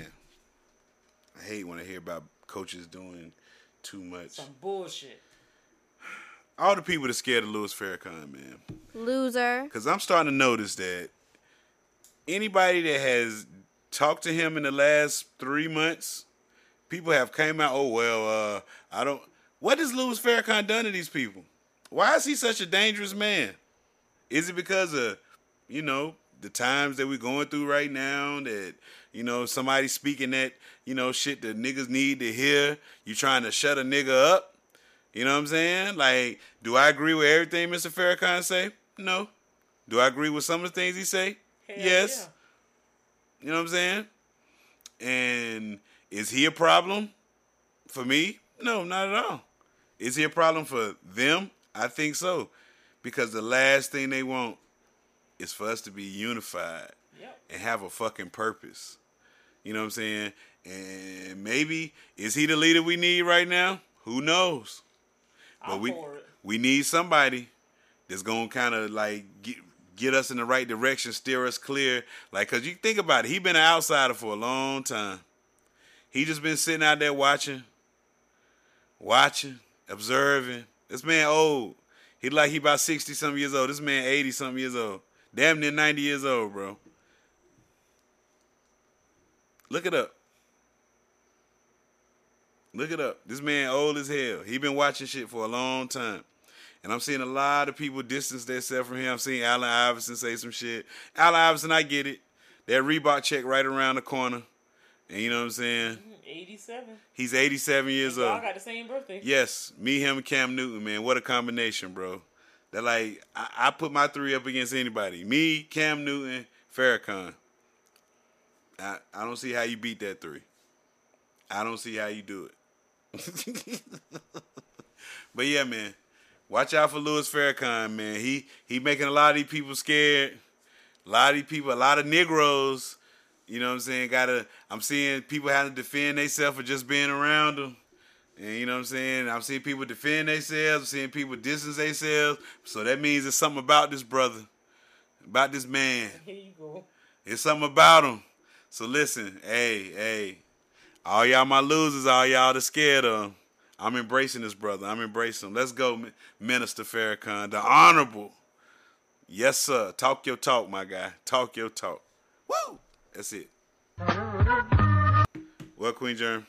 I hate when I hear about coaches doing too much. Some bullshit. All the people that scared of Louis Farrakhan, man. Loser. Because I'm starting to notice that anybody that has talked to him in the last 3 months, people have came out, what has Louis Farrakhan done to these people? Why is he such a dangerous man? Is it because of, the times that we're going through right now that, somebody speaking that, shit that niggas need to hear? You trying to shut a nigga up? You know what I'm saying? Like, do I agree with everything Mr. Farrakhan say? No. Do I agree with some of the things he say? Hell yes. Yeah. You know what I'm saying? And is he a problem for me? No, not at all. Is he a problem for them? I think so. Because the last thing they want is for us to be unified and have a fucking purpose. You know what I'm saying? And maybe, is he the leader we need right now? Who knows? But we need somebody that's going to kind of like get us in the right direction, steer us clear. Like, because you think about it, he been an outsider for a long time. He just been sitting out there watching, observing. This man old. He about 60-something years old. This man 80-something years old. Damn near 90 years old, bro. Look it up. Look it up. This man old as hell. He been watching shit for a long time. And I'm seeing a lot of people distance themselves from him. I'm seeing Allen Iverson say some shit. Allen Iverson, I get it. That Reebok check right around the corner. And you know what I'm saying? 87. He's 87 years old. Y'all got the same birthday. Yes. Me, him, and Cam Newton, man. What a combination, bro. That like, I put my three up against anybody. Me, Cam Newton, Farrakhan. I don't see how you beat that three. I don't see how you do it. But yeah, man. Watch out for Louis Farrakhan, man. He making a lot of these people scared. A lot of these people, a lot of Negroes, you know what I'm saying, I'm seeing people having to defend themselves for just being around them. And you know what I'm saying? I'm seeing people defend themselves. I'm seeing people distance themselves. So that means there's something about this brother, about this man. Here you go. There's something about him. So listen, hey, all y'all my losers, all y'all that scared of him. I'm embracing this brother. I'm embracing him. Let's go, Minister Farrakhan, the honorable. Yes, sir. Talk your talk, my guy. Talk your talk. Woo! That's it. Well, Queen Germ.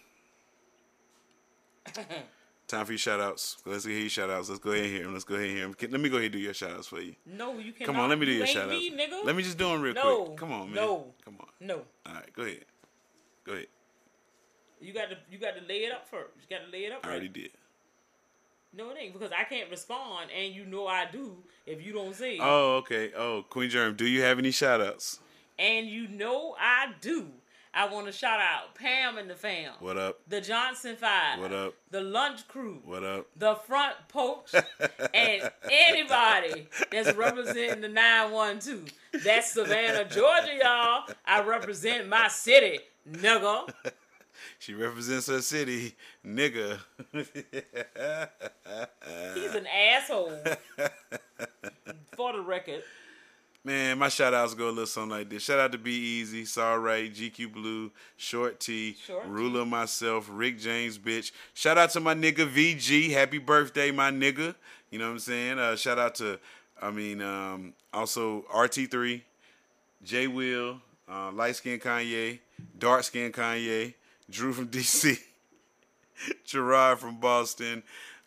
Time for your shout-outs. Let's hear your shout-outs. Let's go ahead and hear him. Let me go ahead and do your shout-outs for you. No, you cannot. Come on, let me do your ain't shout-outs. me, nigga. Let me just do them real quick. Come on, man. No. Come on. No. All right, go ahead. Go ahead. You got to lay it up first. You got to lay it up. I already did. No, it ain't, because I can't respond, and you know I do if you don't say it. Oh, okay. Oh, Queen Germ, do you have any shout-outs? And you know I do. I want to shout out Pam and the fam. What up? The Johnson Five. What up? The Lunch Crew. What up? The Front Porch. And anybody that's representing the 912. That's Savannah, Georgia, y'all. I represent my city, nigga. She represents her city, nigga. He's an asshole. For the record. Man, my shout-outs go a little something like this. Shout out to Be Easy, Saw Right, GQ Blue, Short T, Ruler Myself, Rick James, bitch. Shout out to my nigga VG. Happy birthday, my nigga. You know what I'm saying? Shout out to, also RT3, J Will, Light Skin Kanye, Dark Skin Kanye, Drew from DC, Gerard from Boston,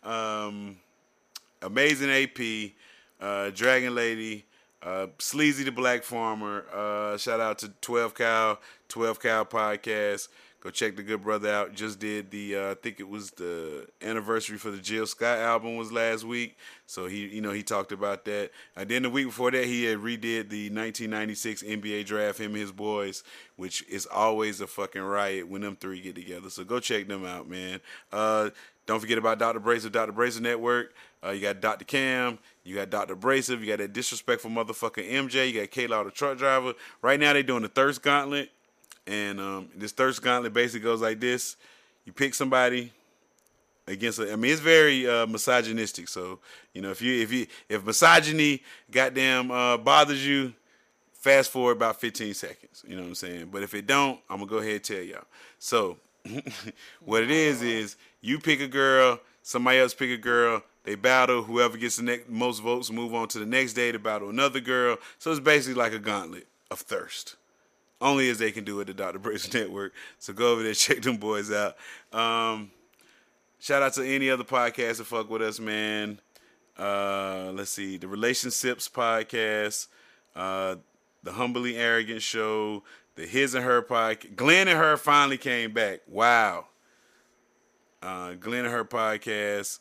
Amazing AP, Dragon Lady, Sleazy the Black Farmer. Shout out to 12 Cal Podcast. Go check the good brother out. Just did the I think it was the anniversary for the Jill Scott album was last week. So he talked about that. Then the week before that he had redid the 1996 NBA draft, him and his boys, which is always a fucking riot when them three get together. So go check them out, man. Don't forget about Dr. Abrasive Network. You got Dr. Cam, you got Dr. Abrasive, you got that disrespectful motherfucker MJ, you got K-Law the truck driver. Right now they're doing the Thirst Gauntlet. And this Thirst Gauntlet basically goes like this. You pick somebody against it's very misogynistic. So, if misogyny goddamn bothers you, fast forward about 15 seconds. You know what I'm saying? But if it don't, I'm going to go ahead and tell y'all. So, what it is you pick a girl, somebody else pick a girl, they battle, whoever gets the most votes move on to the next day to battle another girl. So it's basically like a gauntlet of thirst. Only as they can do it, the Dr. Abrasive Network. So go over there, check them boys out. Shout out to any other podcast that fuck with us, man. Let's see, the Relationships Podcast, the Humbly Arrogant Show, the His and Her Podcast. Glenn and Her finally came back. Wow. Glenn and Her Podcast.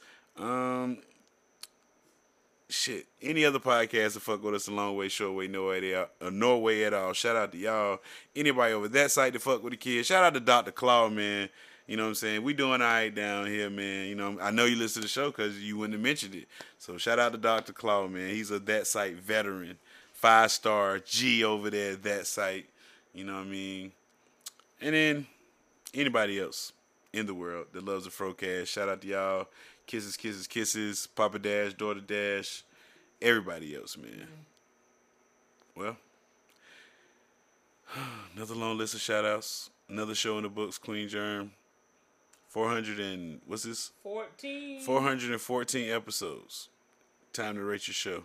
Shit, any other podcast to fuck with us, a long way, short way, no way at all. Shout out to y'all. Anybody over that site to fuck with the kids. Shout out to Dr. Claw, man. You know what I'm saying? We doing all right down here, man. I know you listen to the show because you wouldn't have mentioned it. So shout out to Dr. Claw, man. He's a That Site veteran. 5-star G over there at That Site. You know what I mean? And then anybody else in the world that loves the Frocast, shout out to y'all. Kisses, kisses, kisses. Papa Dash, Daughter Dash, everybody else, man. Well, another long list of shout outs. Another show in the books, Queen Germ. 414 episodes. Time to rate your show.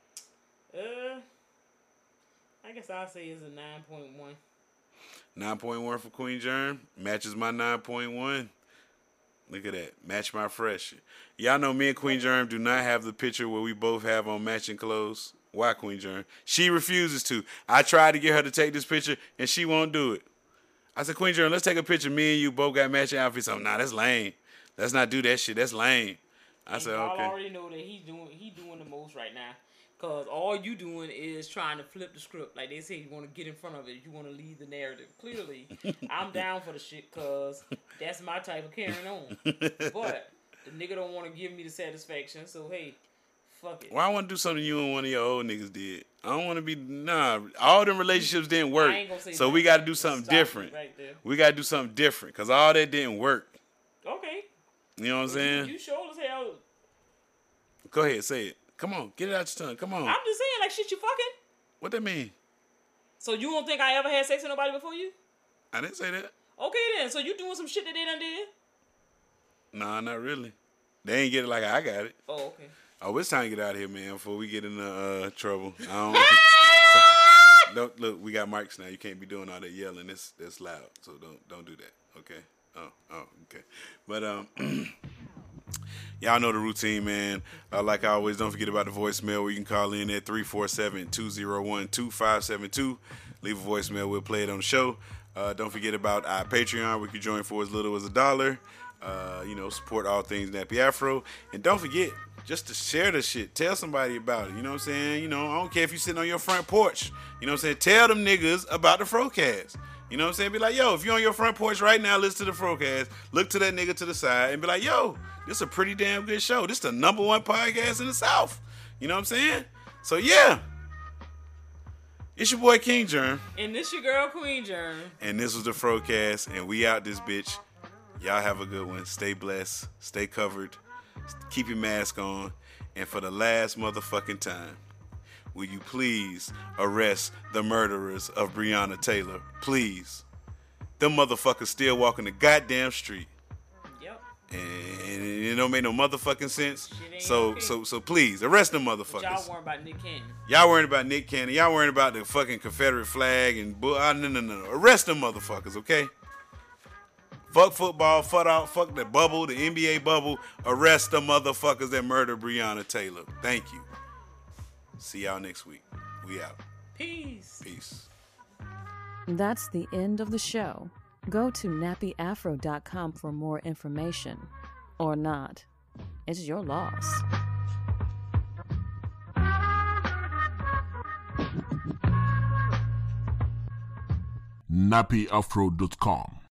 I guess I'll say it's a 9.1. 9.1 for Queen Germ. Matches my 9.1. Look at that. Match my fresh. Y'all know me and Queen Germ do not have the picture where we both have on matching clothes. Why, Queen Germ? She refuses to. I tried to get her to take this picture, and she won't do it. I said, Queen Germ, let's take a picture. Me and you both got matching outfits. Oh, nah, that's lame. Let's not do that shit. That's lame. I said, okay. Y'all already know that he doing the most right now. Because all you doing is trying to flip the script. Like they say, you want to get in front of it. You want to lead the narrative. Clearly, I'm down for the shit because that's my type of carrying on. But the nigga don't want to give me the satisfaction. So, hey, fuck it. Well, I want to do something you and one of your old niggas did. I don't want to be, all them relationships didn't work. So we got to do something different. Right there. We got to do something different because all that didn't work. Okay. You know what I'm saying? You sure as hell. Go ahead, say it. Come on, get it out your tongue. Come on. I'm just saying, like, shit, you fucking. What that mean? So you don't think I ever had sex with nobody before you? I didn't say that. Okay then, so you doing some shit that they done did? Nah, not really. They ain't get it like I got it. Oh, okay. Oh, it's time to get out of here, man, before we get into trouble. Don't look. We got mics now. You can't be doing all that yelling. That's loud. So don't do that. Okay. Oh, okay. But y'all know the routine, man. Like always, don't forget about the voicemail where you can call in at 347-201-2572. Leave a voicemail. We'll play it on the show. Don't forget about our Patreon where you can join for as little as $1. Support all things Nappy Afro. And don't forget, just to share the shit. Tell somebody about it. You know what I'm saying? I don't care if you're sitting on your front porch. You know what I'm saying? Tell them niggas about the Frocast. You know what I'm saying? Be like, yo, if you're on your front porch right now, listen to the Frocast. Look to that nigga to the side and be like, yo, this is a pretty damn good show. This is the #1 podcast in the South. You know what I'm saying? So, yeah. It's your boy, King Germ. And this your girl, Queen Germ. And this was the Frocast, and we out this bitch. Y'all have a good one. Stay blessed. Stay covered. Keep your mask on. And for the last motherfucking time, will you please arrest the murderers of Breonna Taylor? Please. Them motherfuckers still walking the goddamn street. Yep. and it don't make no motherfucking sense. ain't So okay. so please arrest them But motherfuckers. y'all worrying about Nick Cannon. Y'all worrying about Nick Cannon. Y'all worrying about the fucking Confederate flag and no. Arrest them motherfuckers, okay? Fuck football, fuck the bubble, the NBA bubble. Arrest the motherfuckers that murdered Breonna Taylor. Thank you. See y'all next week. We out. Peace. Peace. That's the end of the show. Go to nappyafro.com for more information. Or not. It's your loss. nappyafro.com